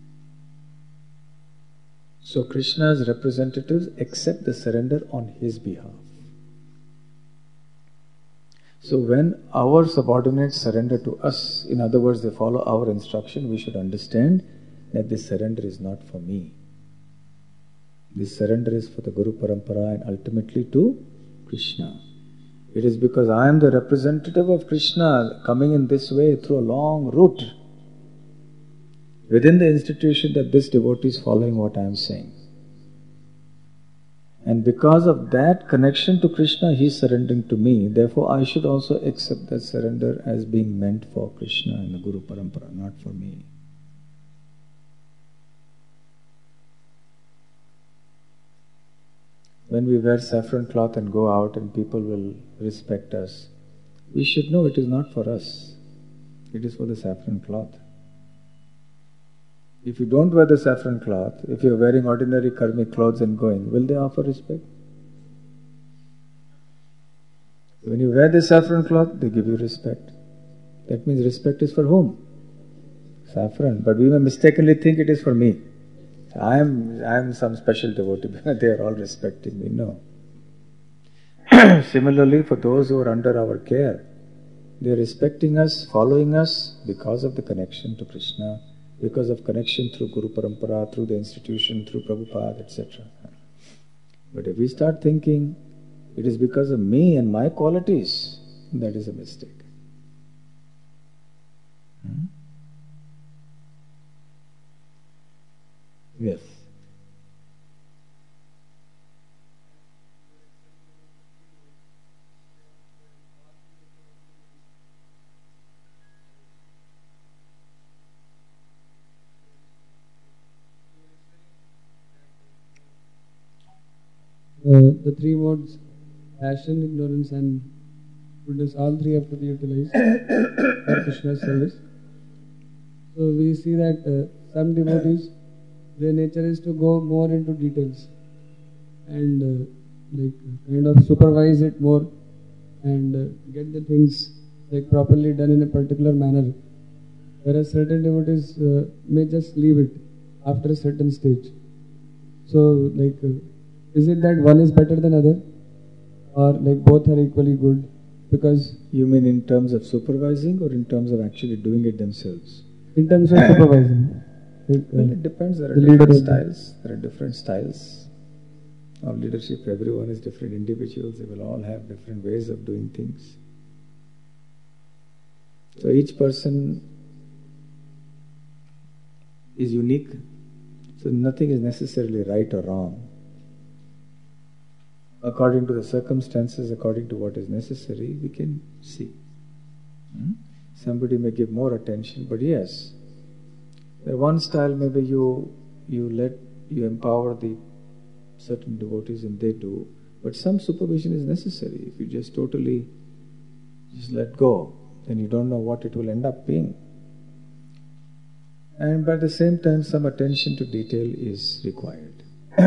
So Krishna's representatives accept the surrender on his behalf. So when our subordinates surrender to us, in other words, they follow our instruction, we should understand that this surrender is not for me. This surrender is for the Guru Parampara and ultimately to Krishna. It is because I am the representative of Krishna coming in this way through a long route within the institution that this devotee is following what I am saying. And because of that connection to Krishna, he is surrendering to me. Therefore, I should also accept that surrender as being meant for Krishna and the Guru Parampara, not for me. When we wear saffron cloth and go out and people will respect us, we should know it is not for us. It is for the saffron cloth. If you don't wear the saffron cloth, if you are wearing ordinary karmic clothes and going, will they offer respect? When you wear the saffron cloth, they give you respect. That means respect is for whom? Saffron. But we may mistakenly think it is for me. I am I am some special devotee. They are all respecting me. No. Similarly, for those who are under our care, they are respecting us, following us because of the connection to Krishna, because of connection through Guru Parampara, through the institution, through Prabhupada, et cetera. But if we start thinking it is because of me and my qualities, that is a mistake. Hmm? Yes. Uh, the three modes, passion, ignorance, and goodness, all three have to be utilized for Krishna's service. So we see that uh, some devotees, their nature is to go more into details and uh, like kind of supervise it more and uh, get the things like properly done in a particular manner. Whereas certain devotees uh, may just leave it after a certain stage. So like. Uh, Is it that one is better than other, or like both are equally good? Because you mean in terms of supervising or in terms of actually doing it themselves? In terms of supervising. Like, uh, well, it depends. There are the different styles. There are different styles of leadership. Everyone is different individuals. They will all have different ways of doing things. So each person is unique. So nothing is necessarily right or wrong. According to the circumstances, according to what is necessary, we can see. Hmm? Somebody may give more attention, but yes, there one style maybe you you let you empower the certain devotees and they do, but some supervision is necessary. If you just totally just let go, then you don't know what it will end up being. And by the same time, some attention to detail is required.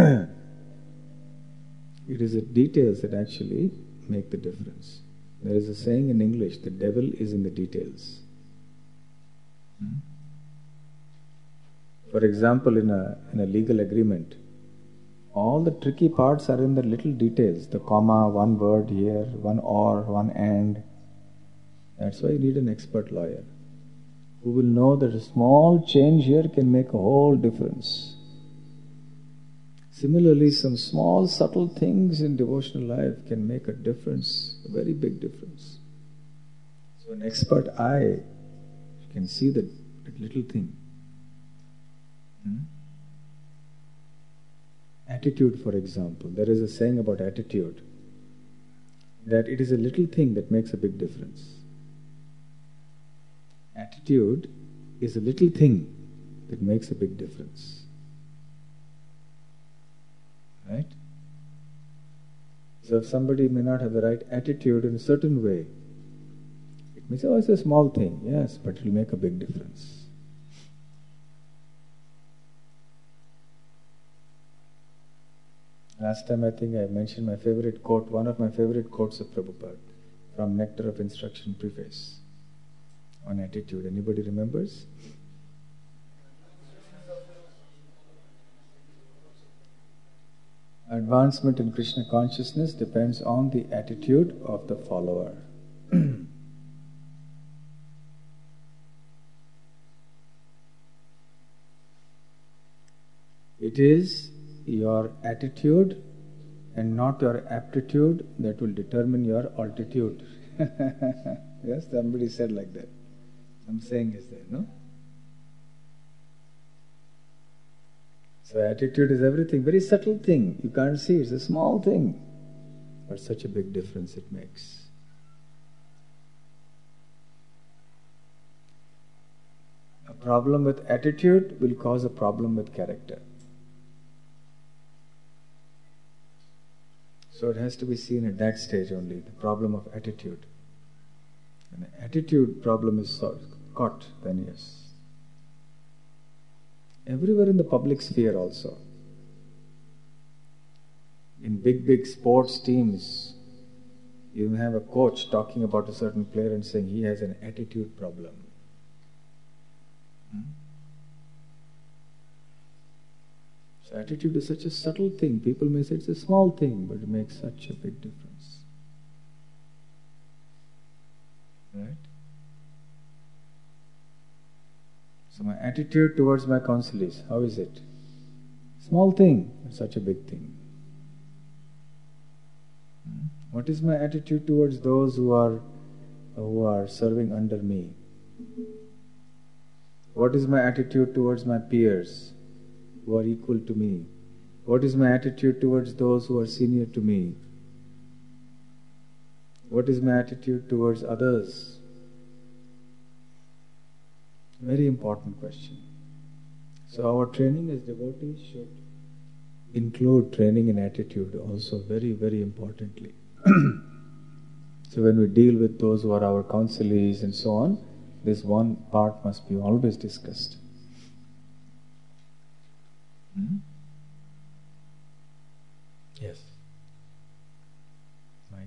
It is the details that actually make the difference. There is a saying in English, the devil is in the details. Hmm? For example, in a, in a legal agreement, all the tricky parts are in the little details, the comma, one word here, one or, one and. That's why you need an expert lawyer who will know that a small change here can make a whole difference. Similarly, some small subtle things in devotional life can make a difference, a very big difference. So an expert eye can see that, that little thing. Hmm? Attitude, for example. There is a saying about attitude, that it is a little thing that makes a big difference. Attitude is a little thing that makes a big difference. Right? So if somebody may not have the right attitude in a certain way, it may say, oh, it's a small thing. Yes, but it will make a big difference. Last time I think I mentioned my favorite quote, one of my favorite quotes of Prabhupada from Nectar of Instruction Preface on attitude. Anybody remembers? Advancement in Krishna consciousness depends on the attitude of the follower. It is your attitude and not your aptitude that will determine your altitude. Yes, somebody said like that. Some saying is there, no? So attitude is everything, very subtle thing. You can't see, it's a small thing. But such a big difference it makes. A problem with attitude will cause a problem with character. So it has to be seen at that stage only, the problem of attitude. When the attitude problem is solved, caught, then yes. Everywhere in the public sphere also. In big, big sports teams, you have a coach talking about a certain player and saying he has an attitude problem. Hmm? So attitude is such a subtle thing. People may say it's a small thing, but it makes such a big difference. Right? So my attitude towards my counselees, how is it? Small thing, but such a big thing. Hmm? What is my attitude towards those who are who are serving under me? What is my attitude towards my peers? who are equal to me? What is my attitude towards those who are senior to me? What is my attitude towards others? Very important question. So our training as devotees should include training in attitude also very, very importantly. So when we deal with those who are our counselees and so on, this one part must be always discussed. Hmm? Yes. Mike.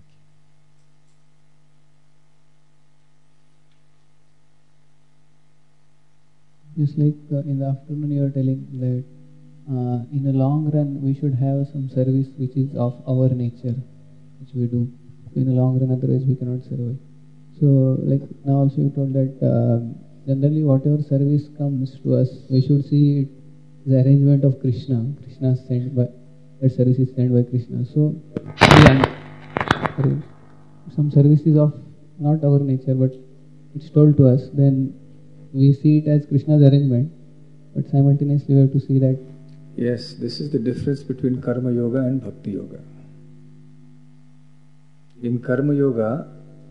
Just like uh, in the afternoon you are telling that uh, in the long run we should have some service which is of our nature, which we do. In the long run, otherwise we cannot survive. So like now also you told that uh, generally whatever service comes to us, we should see it as the arrangement of Krishna. Krishna sent by, that service is sent by Krishna. So some service is of not our nature, but it's told to us, then we see it as Krishna's arrangement, but simultaneously we have to see that. Yes, this is the difference between Karma Yoga and Bhakti Yoga. In Karma Yoga,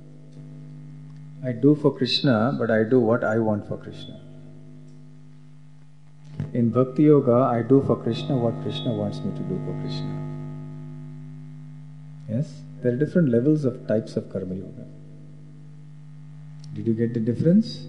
I do for Krishna, but I do what I want for Krishna. In Bhakti Yoga, I do for Krishna what Krishna wants me to do for Krishna. Yes? There are different levels of types of Karma Yoga. Did you get the difference?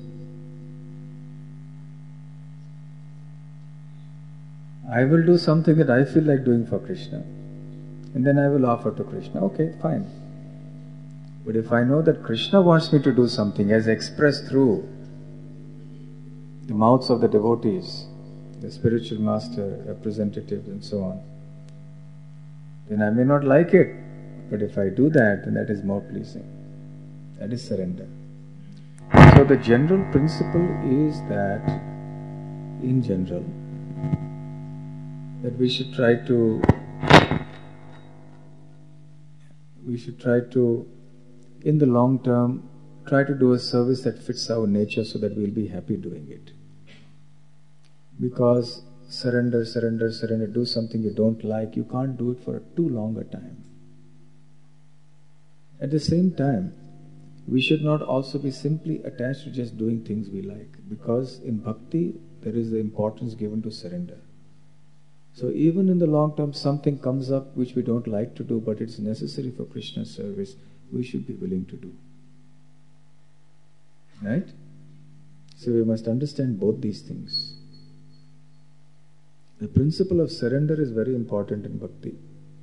I will do something that I feel like doing for Krishna, and then I will offer to Krishna. Okay, fine. But if I know that Krishna wants me to do something as expressed through the mouths of the devotees, the spiritual master, representatives and so on, then I may not like it. But if I do that, then that is more pleasing. That is surrender. So the general principle is that, in general, that we should try to, we should try to, in the long term, try to do a service that fits our nature so that we'll be happy doing it. Because surrender, surrender, surrender, do something you don't like, you can't do it for a too long a time. At the same time, we should not also be simply attached to just doing things we like, because in bhakti there is the importance given to surrender. So even in the long term something comes up which we don't like to do, but it's necessary for Krishna's service, we should be willing to do. Right? So we must understand both these things. The principle of surrender is very important in bhakti.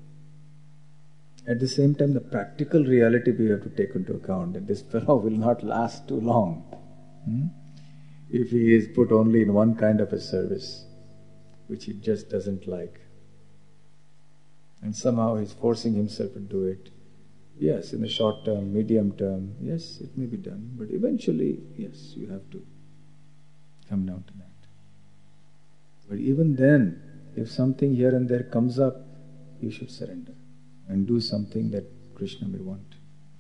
At the same time, the practical reality we have to take into account, that this fellow will not last too long hmm? if he is put only in one kind of a service which he just doesn't like, and somehow he's forcing himself to do it. Yes, in the short term, medium term, yes, it may be done, but eventually, yes, you have to come down to that. But even then, if something here and there comes up, you should surrender and do something that Krishna may want.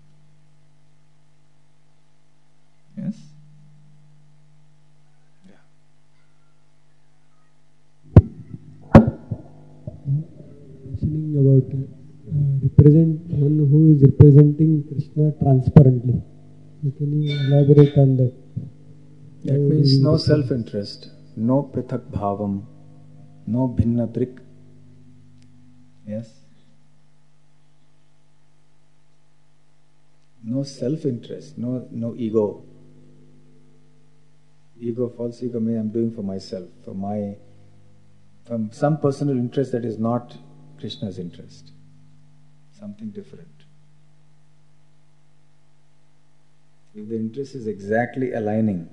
Yes? Yeah. Mentioning about uh, represent one who is representing Krishna transparently. Can you elaborate on that? That How means no represent? self-interest, no prithak bhavam, no bhinnadrik. Yes? No self-interest, no no ego. Ego, false ego, means I'm doing for myself, for my, from some personal interest that is not Krishna's interest. Something different. If the interest is exactly aligning,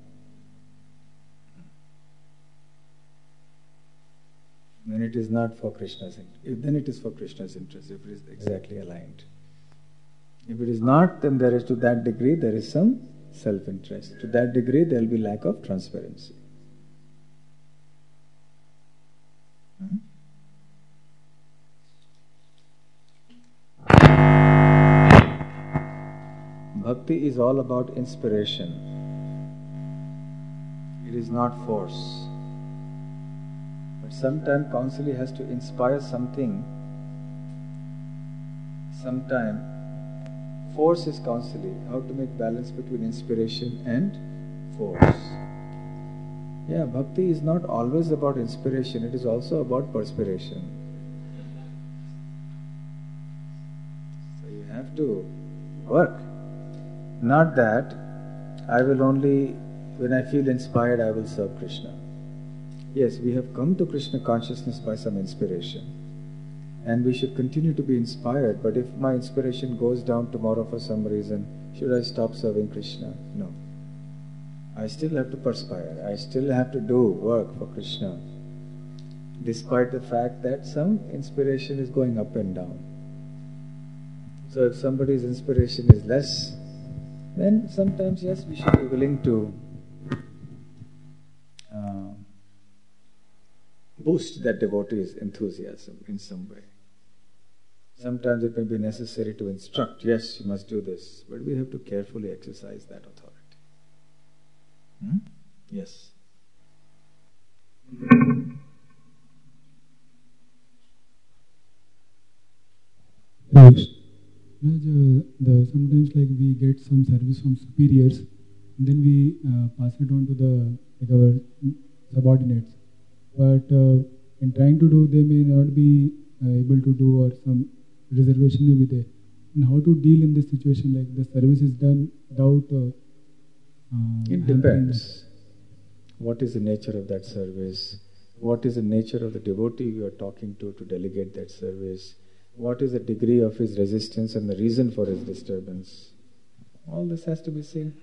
then it is not for Krishna's interest. Then it is for Krishna's interest, if it is exactly aligned. If it is not, then there is, to that degree, there is some self-interest. To that degree, there will be lack of transparency. Hmm? Bhakti is all about inspiration. It is not force. But But sometimes counsel has to inspire something. Sometimes force is counsel. How to make balance between inspiration and force. Yeah, bhakti is not always about inspiration, it is also about perspiration. So you have to work. Not that I will only, when I feel inspired, I will serve Krishna. Yes, we have come to Krishna consciousness by some inspiration. And we should continue to be inspired, but if my inspiration goes down tomorrow for some reason, should I stop serving Krishna? No. I still have to perspire. I still have to do work for Krishna, despite the fact that some inspiration is going up and down. So if somebody's inspiration is less, then sometimes, yes, we should be willing to uh, boost that devotee's enthusiasm in some way. Sometimes it may be necessary to instruct, yes, you must do this, but we have to carefully exercise that authority. Hmm? Yes. Raj, uh, the sometimes like we get some service from superiors, and then we uh, pass it on to the like our subordinates. But uh, in trying to do, they may not be uh, able to do, or some reservation may be there. And how to deal in this situation? Like the service is done without. Uh, uh, it depends. What is the nature of that service? What is the nature of the devotee you are talking to to delegate that service? What is the degree of his resistance and the reason for his disturbance? All this has to be seen.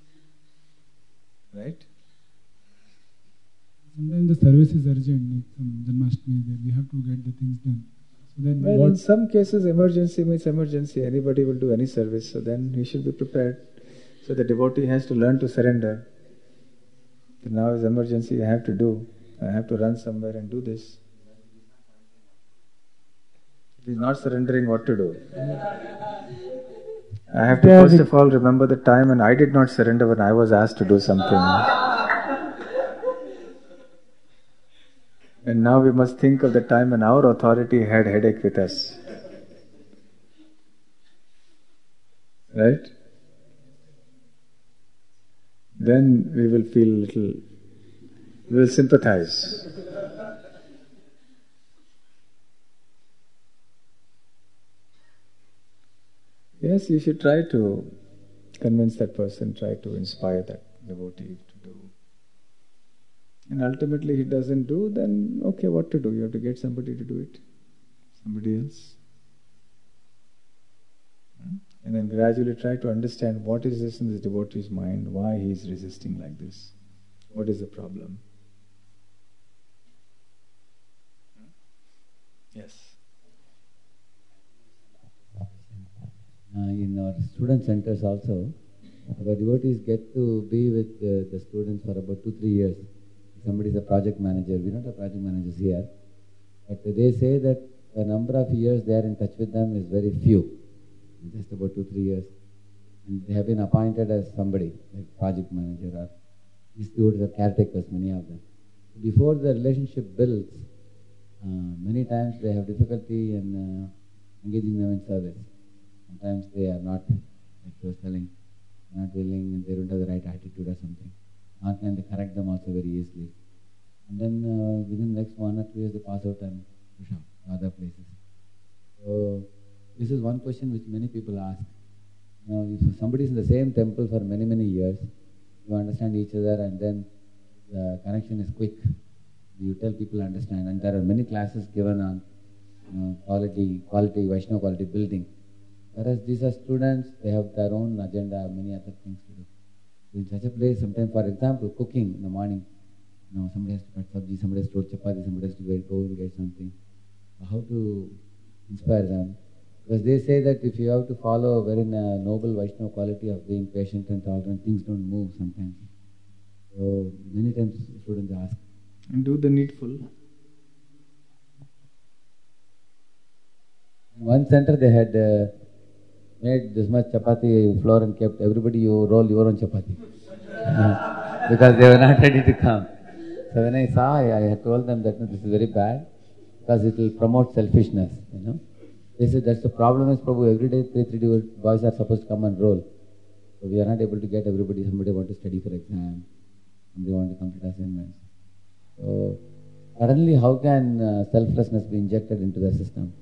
Right? Sometimes the service is urgent, like some Janmashtami, that we have to get the things done. So then well, what? In some cases, emergency means emergency. Anybody will do any service, so then he should be prepared. So the devotee has to learn to surrender. So now is emergency, I have to do. I have to run somewhere and do this. If he is not surrendering, what to do? I have to first of all remember the time when I did not surrender when I was asked to do something. And now we must think of the time when our authority had headache with us. Right? Then we will feel little, we will sympathize. Yes, you should try to convince that person, try to inspire that devotee to do. And ultimately he doesn't do, then okay, what to do? You have to get somebody to do it. Somebody else. And then gradually try to understand what is this in this devotee's mind, why he is resisting like this. What is the problem? Yes. Uh, in our student centers also, our devotees get to be with uh, the students for about two, three years. Somebody is a project manager. We don't have project managers here. But they say that the number of years they are in touch with them is very few. Just about two, three years. And they have been appointed as somebody, like project manager, or these students are caretakers, many of them. Before the relationship builds, uh, many times they have difficulty in uh, engaging them in service. Sometimes they are not, like I was telling, not willing, and they don't have the right attitude or something. Not can they correct them also very easily. And then uh, within the next one or two years they pass out and push out to other places. So this is one question which many people ask. You know, if somebody is in the same temple for many, many years, you understand each other, and then the connection is quick. You tell people understand, and there are many classes given on you know, quality, quality, Vaishnava quality building. Whereas these are students, they have their own agenda, many other things to do. So in such a place, sometimes, for example, cooking in the morning, you know, somebody has to cut sabji, somebody has to roll chapati, somebody has to go and get something. How to inspire them? Because they say that if you have to follow a very noble Vaishnava quality of being patient and tolerant, things don't move sometimes. So many times students ask. And do the needful. In one center they had uh, made this much chapati flour and kept everybody you roll your own chapati. Because they were not ready to come. So when I saw, I, I had told them that no, this is very bad because it will promote selfishness, you know. They said that's the problem is Prabhu, every day three, three boys are supposed to come and roll. So we are not able to get everybody, somebody want to study for exam, somebody want to complete assignments. So suddenly how can uh, selflessness be injected into the system?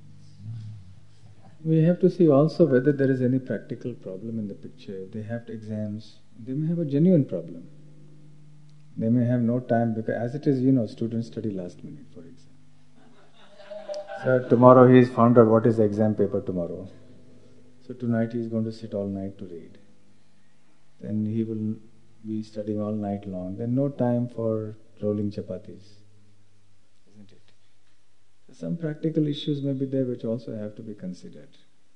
We have to see also whether there is any practical problem in the picture. They have exams, they may have a genuine problem. They may have no time because as it is, you know, students study last minute for exam. So tomorrow he is found out what is the exam paper tomorrow. So tonight he is going to sit all night to read. Then he will be studying all night long. Then no time for rolling chapatis, isn't it? So some practical issues may be there which also have to be considered.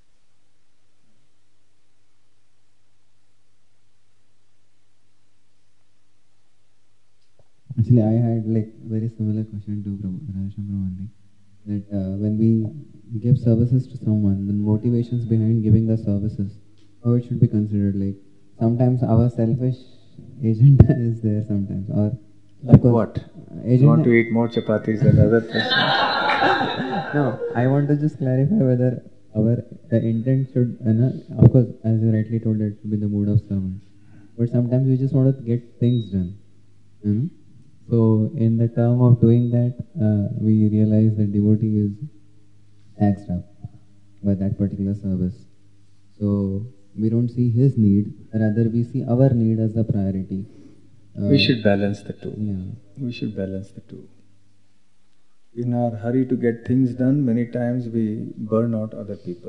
Actually, I had like very similar question to Ravisham Brahmandi. That uh, when we give services to someone, the motivations behind giving the services, how it should be considered. Like sometimes our selfish agenda is there sometimes, or like what? You want to eat more chapatis than other person? No, I want to just clarify whether our the intent should, uh, no, of course, as you rightly told, it should be the mood of servant. But sometimes we just want to get things done. You know? So, in the term of doing that, uh, we realize that devotee is taxed up by that particular service. So, we don't see his need, rather we see our need as a priority. Uh, we should balance the two. Yeah. We should balance the two. In our hurry to get things done, many times we burn out other people.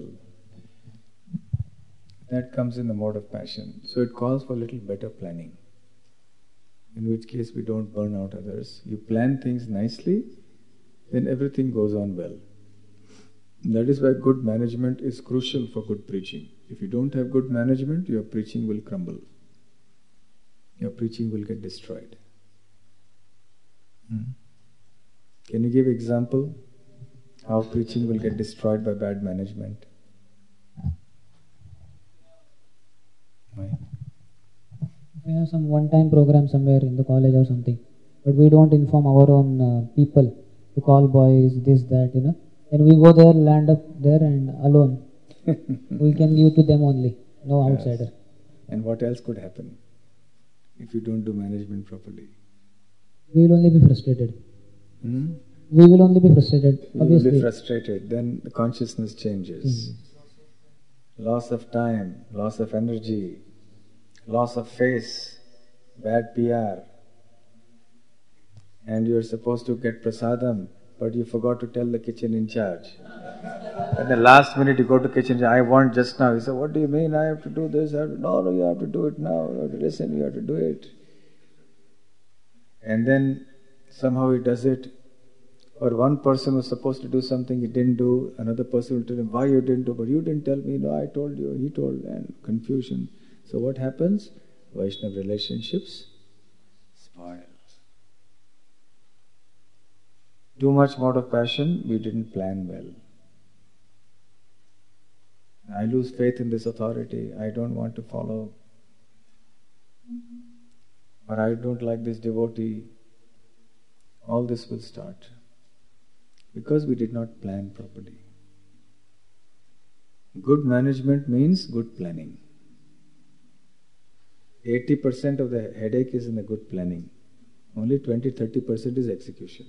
That comes in the mode of passion. So, it calls for a little better planning. In which case we don't burn out others. You plan things nicely, then everything goes on well. That is why good management is crucial for good preaching. If you don't have good management, your preaching will crumble. Your preaching will get destroyed. Hmm. Can you give example how preaching will get destroyed by bad management? Why? We have some one-time program somewhere in the college or something, but we don't inform our own uh, people to call boys, this, that, you know. And we go there, land up there and alone. We can give to them only, no Yes. outsider. And what else could happen if you don't do management properly? We will only be frustrated. Hmm? We will only be frustrated, You will obviously. be frustrated, then the consciousness changes. Mm-hmm. Loss of time, loss of energy, loss of face, bad P R. And you're supposed to get prasadam, but you forgot to tell the kitchen in charge. At the last minute you go to kitchen, I want just now. He said, what do you mean I have to do this? I have to, no, no, you have to do it now. You have to listen, you have to do it. And then somehow he does it. Or one person was supposed to do something he didn't do. Another person will tell him, why you didn't do? But you didn't tell me. No, I told you. He told. And confusion. So what happens? Vaishnava relationships spoil. Too much mode of passion, we didn't plan well. I lose faith in this authority. I don't want to follow. Or I don't like this devotee. All this will start. Because we did not plan properly. Good management means good planning. eighty percent of the headache is in the good planning. Only twenty to thirty percent is execution.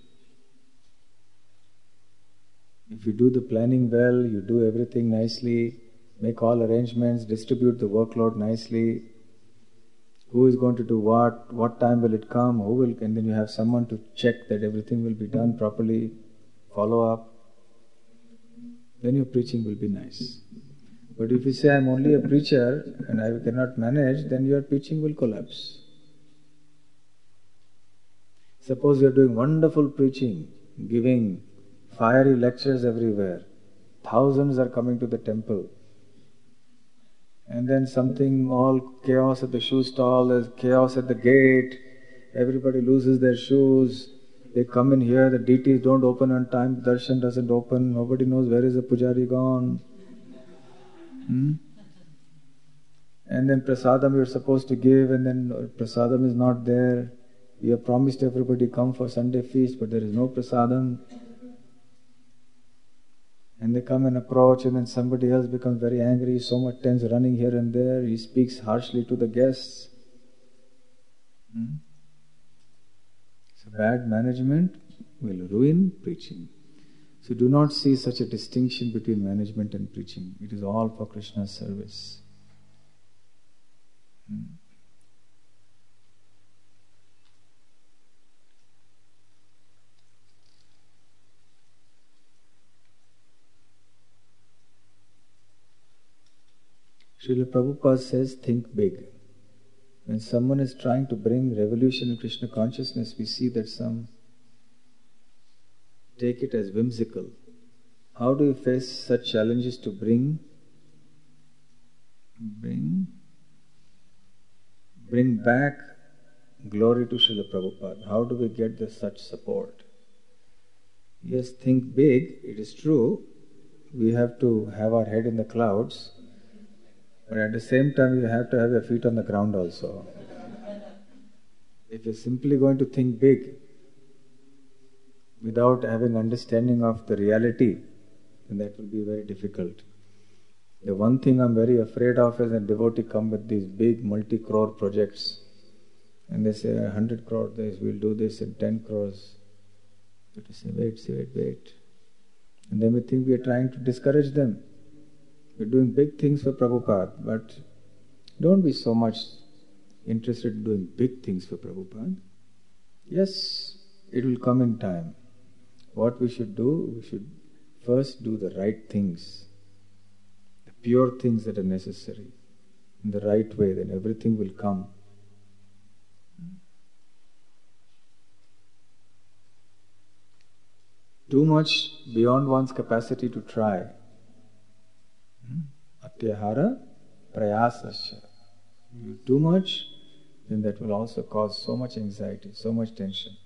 If you do the planning well, you do everything nicely, make all arrangements, distribute the workload nicely, who is going to do what, what time will it come, who will, and then you have someone to check that everything will be done properly, follow up, then your preaching will be nice. But if you say, I'm only a preacher and I cannot manage, then your preaching will collapse. Suppose you are doing wonderful preaching, giving fiery lectures everywhere. Thousands are coming to the temple. And then something, all chaos at the shoe stall, there's chaos at the gate, everybody loses their shoes, they come in here, the deities don't open on time, the darshan doesn't open, nobody knows where is the pujari gone. Hmm? And then prasadam you're supposed to give, and then prasadam is not there. We have promised everybody come for Sunday feast, but there is no prasadam. And they come and approach, and then somebody else becomes very angry, so much tense, running here and there. He speaks harshly to the guests. Hmm? So bad management will ruin preaching. So do not see such a distinction between management and preaching. It is all for Krishna's service. Hmm. Srila Prabhupada says, think big. When someone is trying to bring revolution in Krishna consciousness, we see that some take it as whimsical. How do you face such challenges to bring, bring, bring back glory to Srila Prabhupada? How do we get the such support? Yes, think big, it is true. We have to have our head in the clouds. But at the same time, you have to have your feet on the ground also. If you're simply going to think big without having understanding of the reality, then that will be very difficult. The one thing I'm very afraid of is that devotee come with these big multi-crore projects, and they say a hundred crore this, we'll do this in ten crores. But you say, wait, say, wait, wait. And then we think we are trying to discourage them. We're doing big things for Prabhupada, but don't be so much interested in doing big things for Prabhupada. Yes, it will come in time. What we should do, we should first do the right things, the pure things that are necessary, in the right way, then everything will come. Too much beyond one's capacity to try. Atyahara prayasasya. You do too much, then that will also cause so much anxiety, so much tension.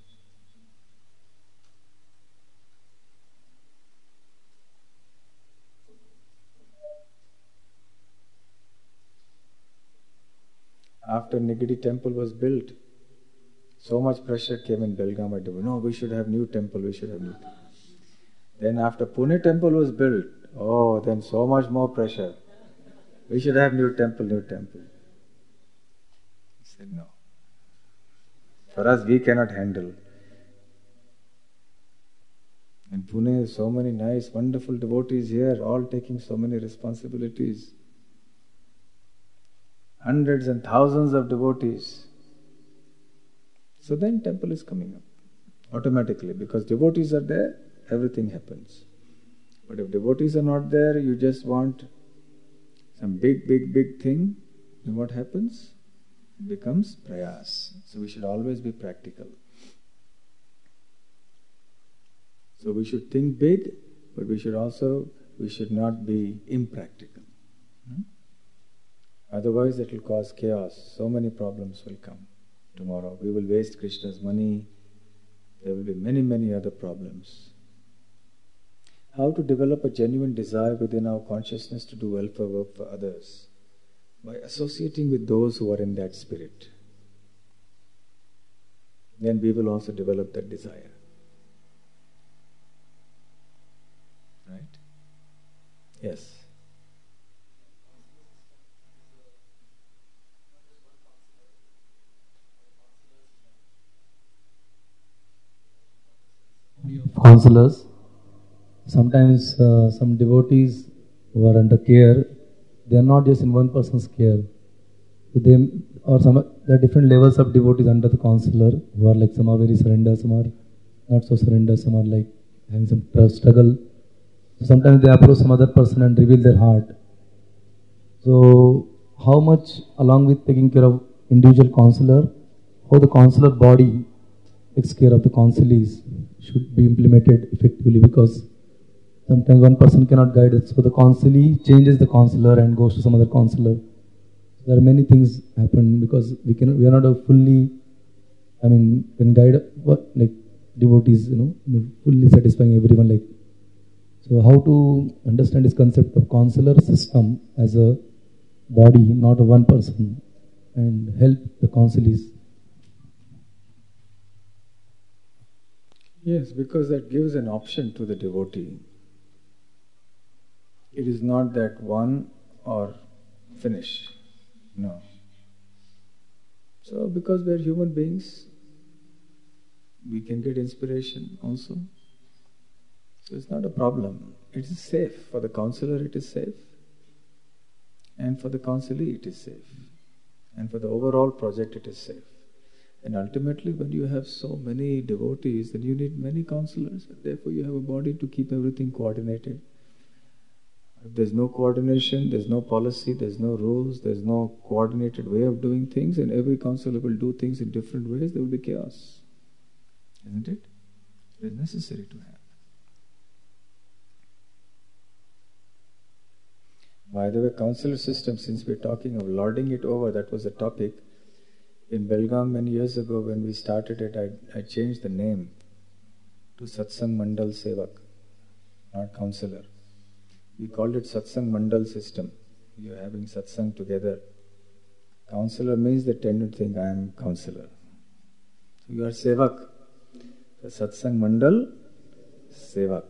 After Nigadi temple was built, so much pressure came in Belgaum. No, we should have new temple, we should have new temple. Then after Pune temple was built, oh, then so much more pressure. We should have new temple, new temple. He said, no. For us, we cannot handle. In Pune, so many nice, wonderful devotees here, all taking so many responsibilities. Hundreds and thousands of devotees. So then temple is coming up automatically, because devotees are there, everything happens. But if devotees are not there, you just want some big, big, big thing, then what happens? It becomes prayas. So we should always be practical. So we should think big, but we should also, we should not be impractical. Hmm? Otherwise it will cause chaos. So many problems will come tomorrow. We will waste Krishna's money. There will be many, many other problems. How to develop a genuine desire within our consciousness to do welfare work for others? By associating with those who are in that spirit. Then we will also develop that desire. Right? Yes. Counselors. Sometimes uh, some devotees who are under care, they are not just in one person's care. So they, or some, there are different levels of devotees under the counselor, who are like, some are very surrender, some are not so surrender, some are like having some trust struggle. So sometimes they approach some other person and reveal their heart. So how much, along with taking care of individual counselor, how the counselor body takes care of the counselees should be implemented effectively, because sometimes one person cannot guide it. So the counselee changes the counselor and goes to some other counselor. So there are many things happen because we can we are not a fully, I mean, can guide what like devotees, you know, you know, fully satisfying everyone. Like, so how to understand this concept of counselor system as a body, not a one person, and help the counselees. Yes, because that gives an option to the devotee. It is not that one or finish. No. So, because we are human beings, we can get inspiration also. So, it's not a problem. It is safe. For the counselor, it is safe. And for the counselee, it is safe. And for the overall project, it is safe. And ultimately, when you have so many devotees, then you need many counselors. And therefore, you have a body to keep everything coordinated. If there's no coordination, there's no policy, there's no rules, there's no coordinated way of doing things, and every counselor will do things in different ways, there will be chaos. Isn't it? It is necessary to have. By the way, counselor system, since we're talking of lording it over, that was the topic. In Belgaum many years ago when we started it, I, I changed the name to Satsang Mandal Sevak, not counselor. We called it Satsang Mandal system. You're having satsang together. Counselor means the tended thing, I am counselor. So you are Sevak. So Satsang Mandal, Sevak.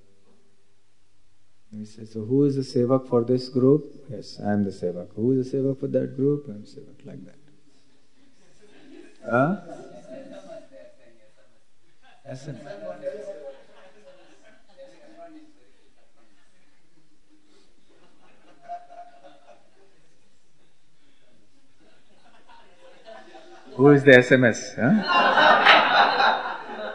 He says, so who is the Sevak for this group? Yes, I am the Sevak. Who is the Sevak for that group? I am Sevak, like that. Huh? S M S. Who is the S M S? Huh?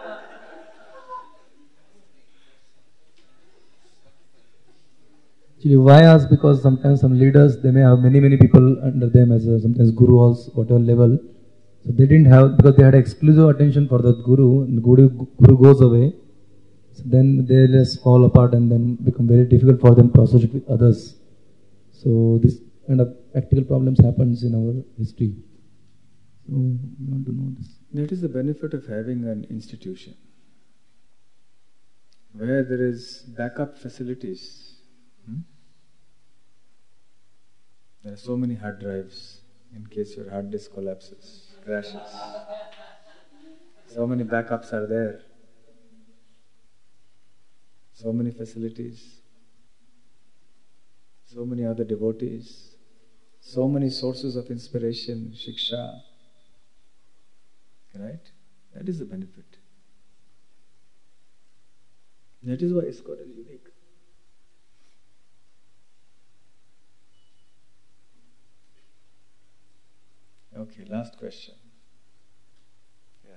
Actually, why I ask? Because sometimes some leaders, they may have many, many people under them as a, sometimes guru also, whatever level. So they didn't have, because they had exclusive attention for the guru, and the guru, guru goes away. So then they just fall apart and then become very difficult for them to associate with others. So this kind of practical problems happens in our history. So we want to know this. That is the benefit of having an institution where there is backup facilities. Hmm? There are so many hard drives in case your hard disk collapses, crashes. So many backups are there. So many facilities. So many other devotees. So many sources of inspiration, shiksha. Right? That is the benefit. That is why ISKCON is unique. Okay, last question. Yes.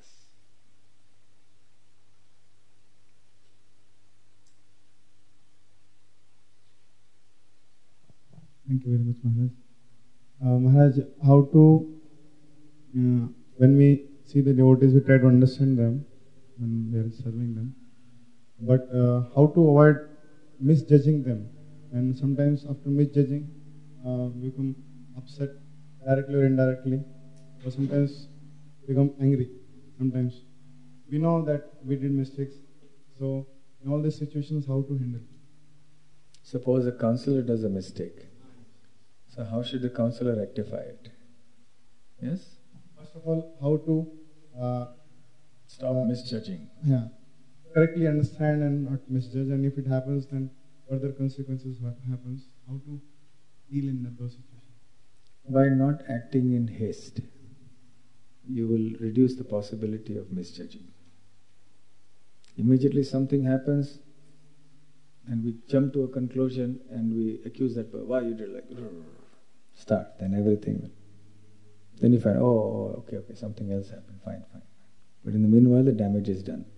Thank you very much, Maharaj. Uh, Maharaj, how to, uh, when we see the devotees, we try to understand them when we are serving them. But uh, how to avoid misjudging them? And sometimes after misjudging, uh, we become upset directly or indirectly, or sometimes become angry. Sometimes we know that we did mistakes. So in all these situations, how to handle it? Suppose a counselor does a mistake. So how should the counselor rectify it? Yes? First of all, how to uh, stop uh, misjudging. Yeah. Correctly understand and not misjudge, and if it happens, then further consequences what happens. How to deal in those situations? By not acting in haste, you will reduce the possibility of misjudging. Immediately something happens, and we jump to a conclusion, and we accuse that person. Why you did like start? Then everything will. Then you find, oh, okay, okay, something else happened. Fine, fine, fine. But in the meanwhile, the damage is done.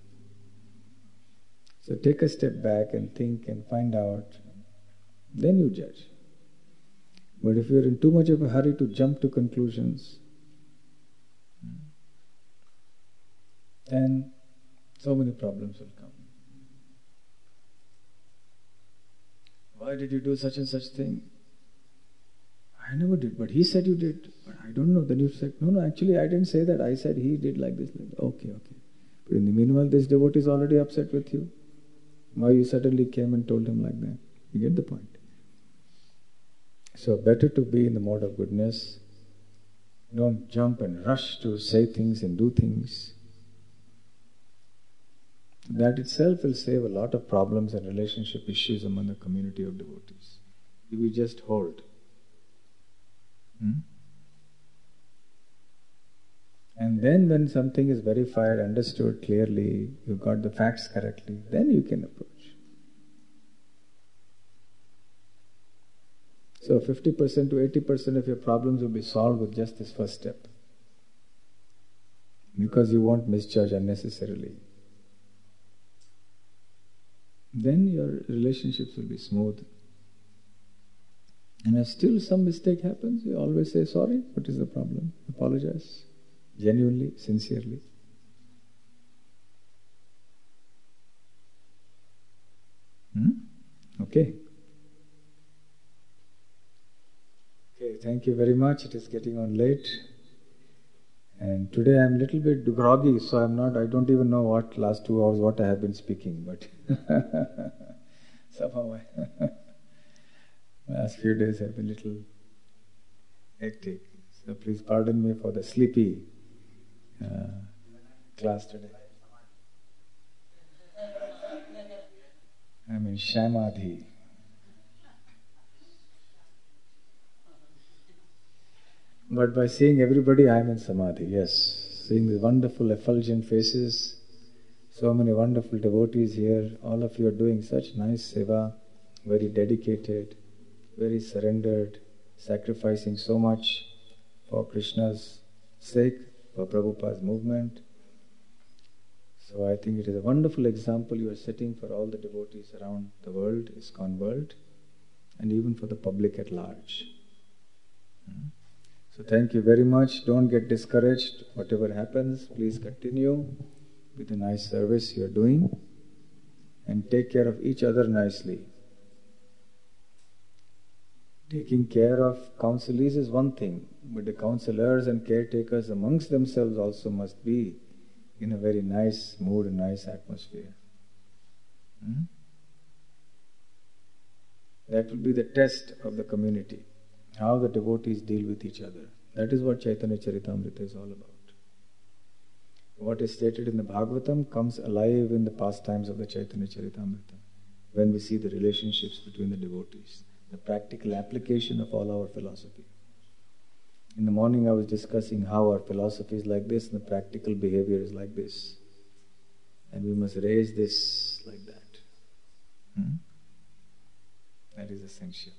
So take a step back and think and find out. Then you judge. But if you're in too much of a hurry to jump to conclusions, then so many problems will come. Why did you do such and such thing? I never did, but he said you did. But I don't know. Then you said, no, no, actually I didn't say that. I said he did like this. Like that. Okay, okay. But in the meanwhile, this devotee is already upset with you. Why you suddenly came and told him like that? You get the point. So better to be in the mode of goodness. Don't jump and rush to say things and do things. That itself will save a lot of problems and relationship issues among the community of devotees. If we just hold. Hmm? And then when something is verified, understood clearly, you got the facts correctly, then you can approach. So fifty percent to eighty percent of your problems will be solved with just this first step. Because you won't misjudge unnecessarily. Then your relationships will be smooth. And if still some mistake happens, you always say sorry. What is the problem? Apologize. Genuinely, sincerely. Hmm? Okay. Okay, thank you very much. It is getting on late. And today I am a little bit groggy, so I'm not, I don't even know what last two hours, what I have been speaking, but somehow I last few days have been a little hectic. So please pardon me for the sleepy uh, class today. I'm in Shamadhi. But by seeing everybody, I am in Samadhi, yes. Seeing these wonderful effulgent faces, so many wonderful devotees here, all of you are doing such nice seva, very dedicated, very surrendered, sacrificing so much for Krishna's sake, for Prabhupada's movement. So I think it is a wonderful example you are setting for all the devotees around the world, ISKCON world, and even for the public at large. Hmm? So thank you very much. Don't get discouraged. Whatever happens, please continue with the nice service you are doing and take care of each other nicely. Taking care of counselees is one thing, but the counselors and caretakers amongst themselves also must be in a very nice mood and nice atmosphere. Hmm? That will be the test of the community. How the devotees deal with each other. That is what Chaitanya Charitamrita is all about. What is stated in the Bhagavatam comes alive in the pastimes of the Chaitanya Charitamrita when we see the relationships between the devotees, the practical application of all our philosophy. In the morning I was discussing how our philosophy is like this and the practical behavior is like this. And we must raise this like that. Hmm? That is essential.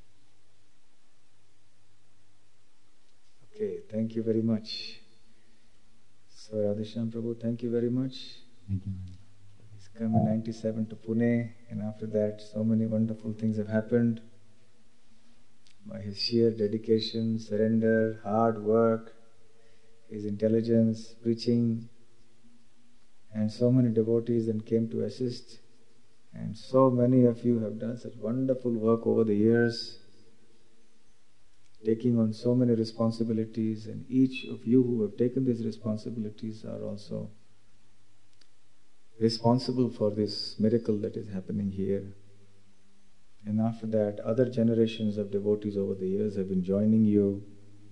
Okay, thank you very much. So Radheshyam Prabhu, thank you very much. Thank you. He's come in ninety-seven to Pune, and after that so many wonderful things have happened. By his sheer dedication, surrender, hard work, his intelligence, preaching, and so many devotees then came to assist. And so many of you have done such wonderful work over the years, taking on so many responsibilities, and each of you who have taken these responsibilities are also responsible for this miracle that is happening here. And after that, other generations of devotees over the years have been joining you.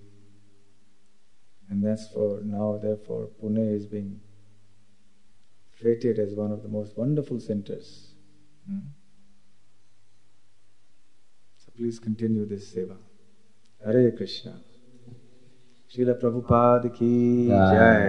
And that's for now, therefore, Pune is being fated as one of the most wonderful centers. Hmm? So please continue this seva. Hare Krishna. Srila Prabhupada ki jai.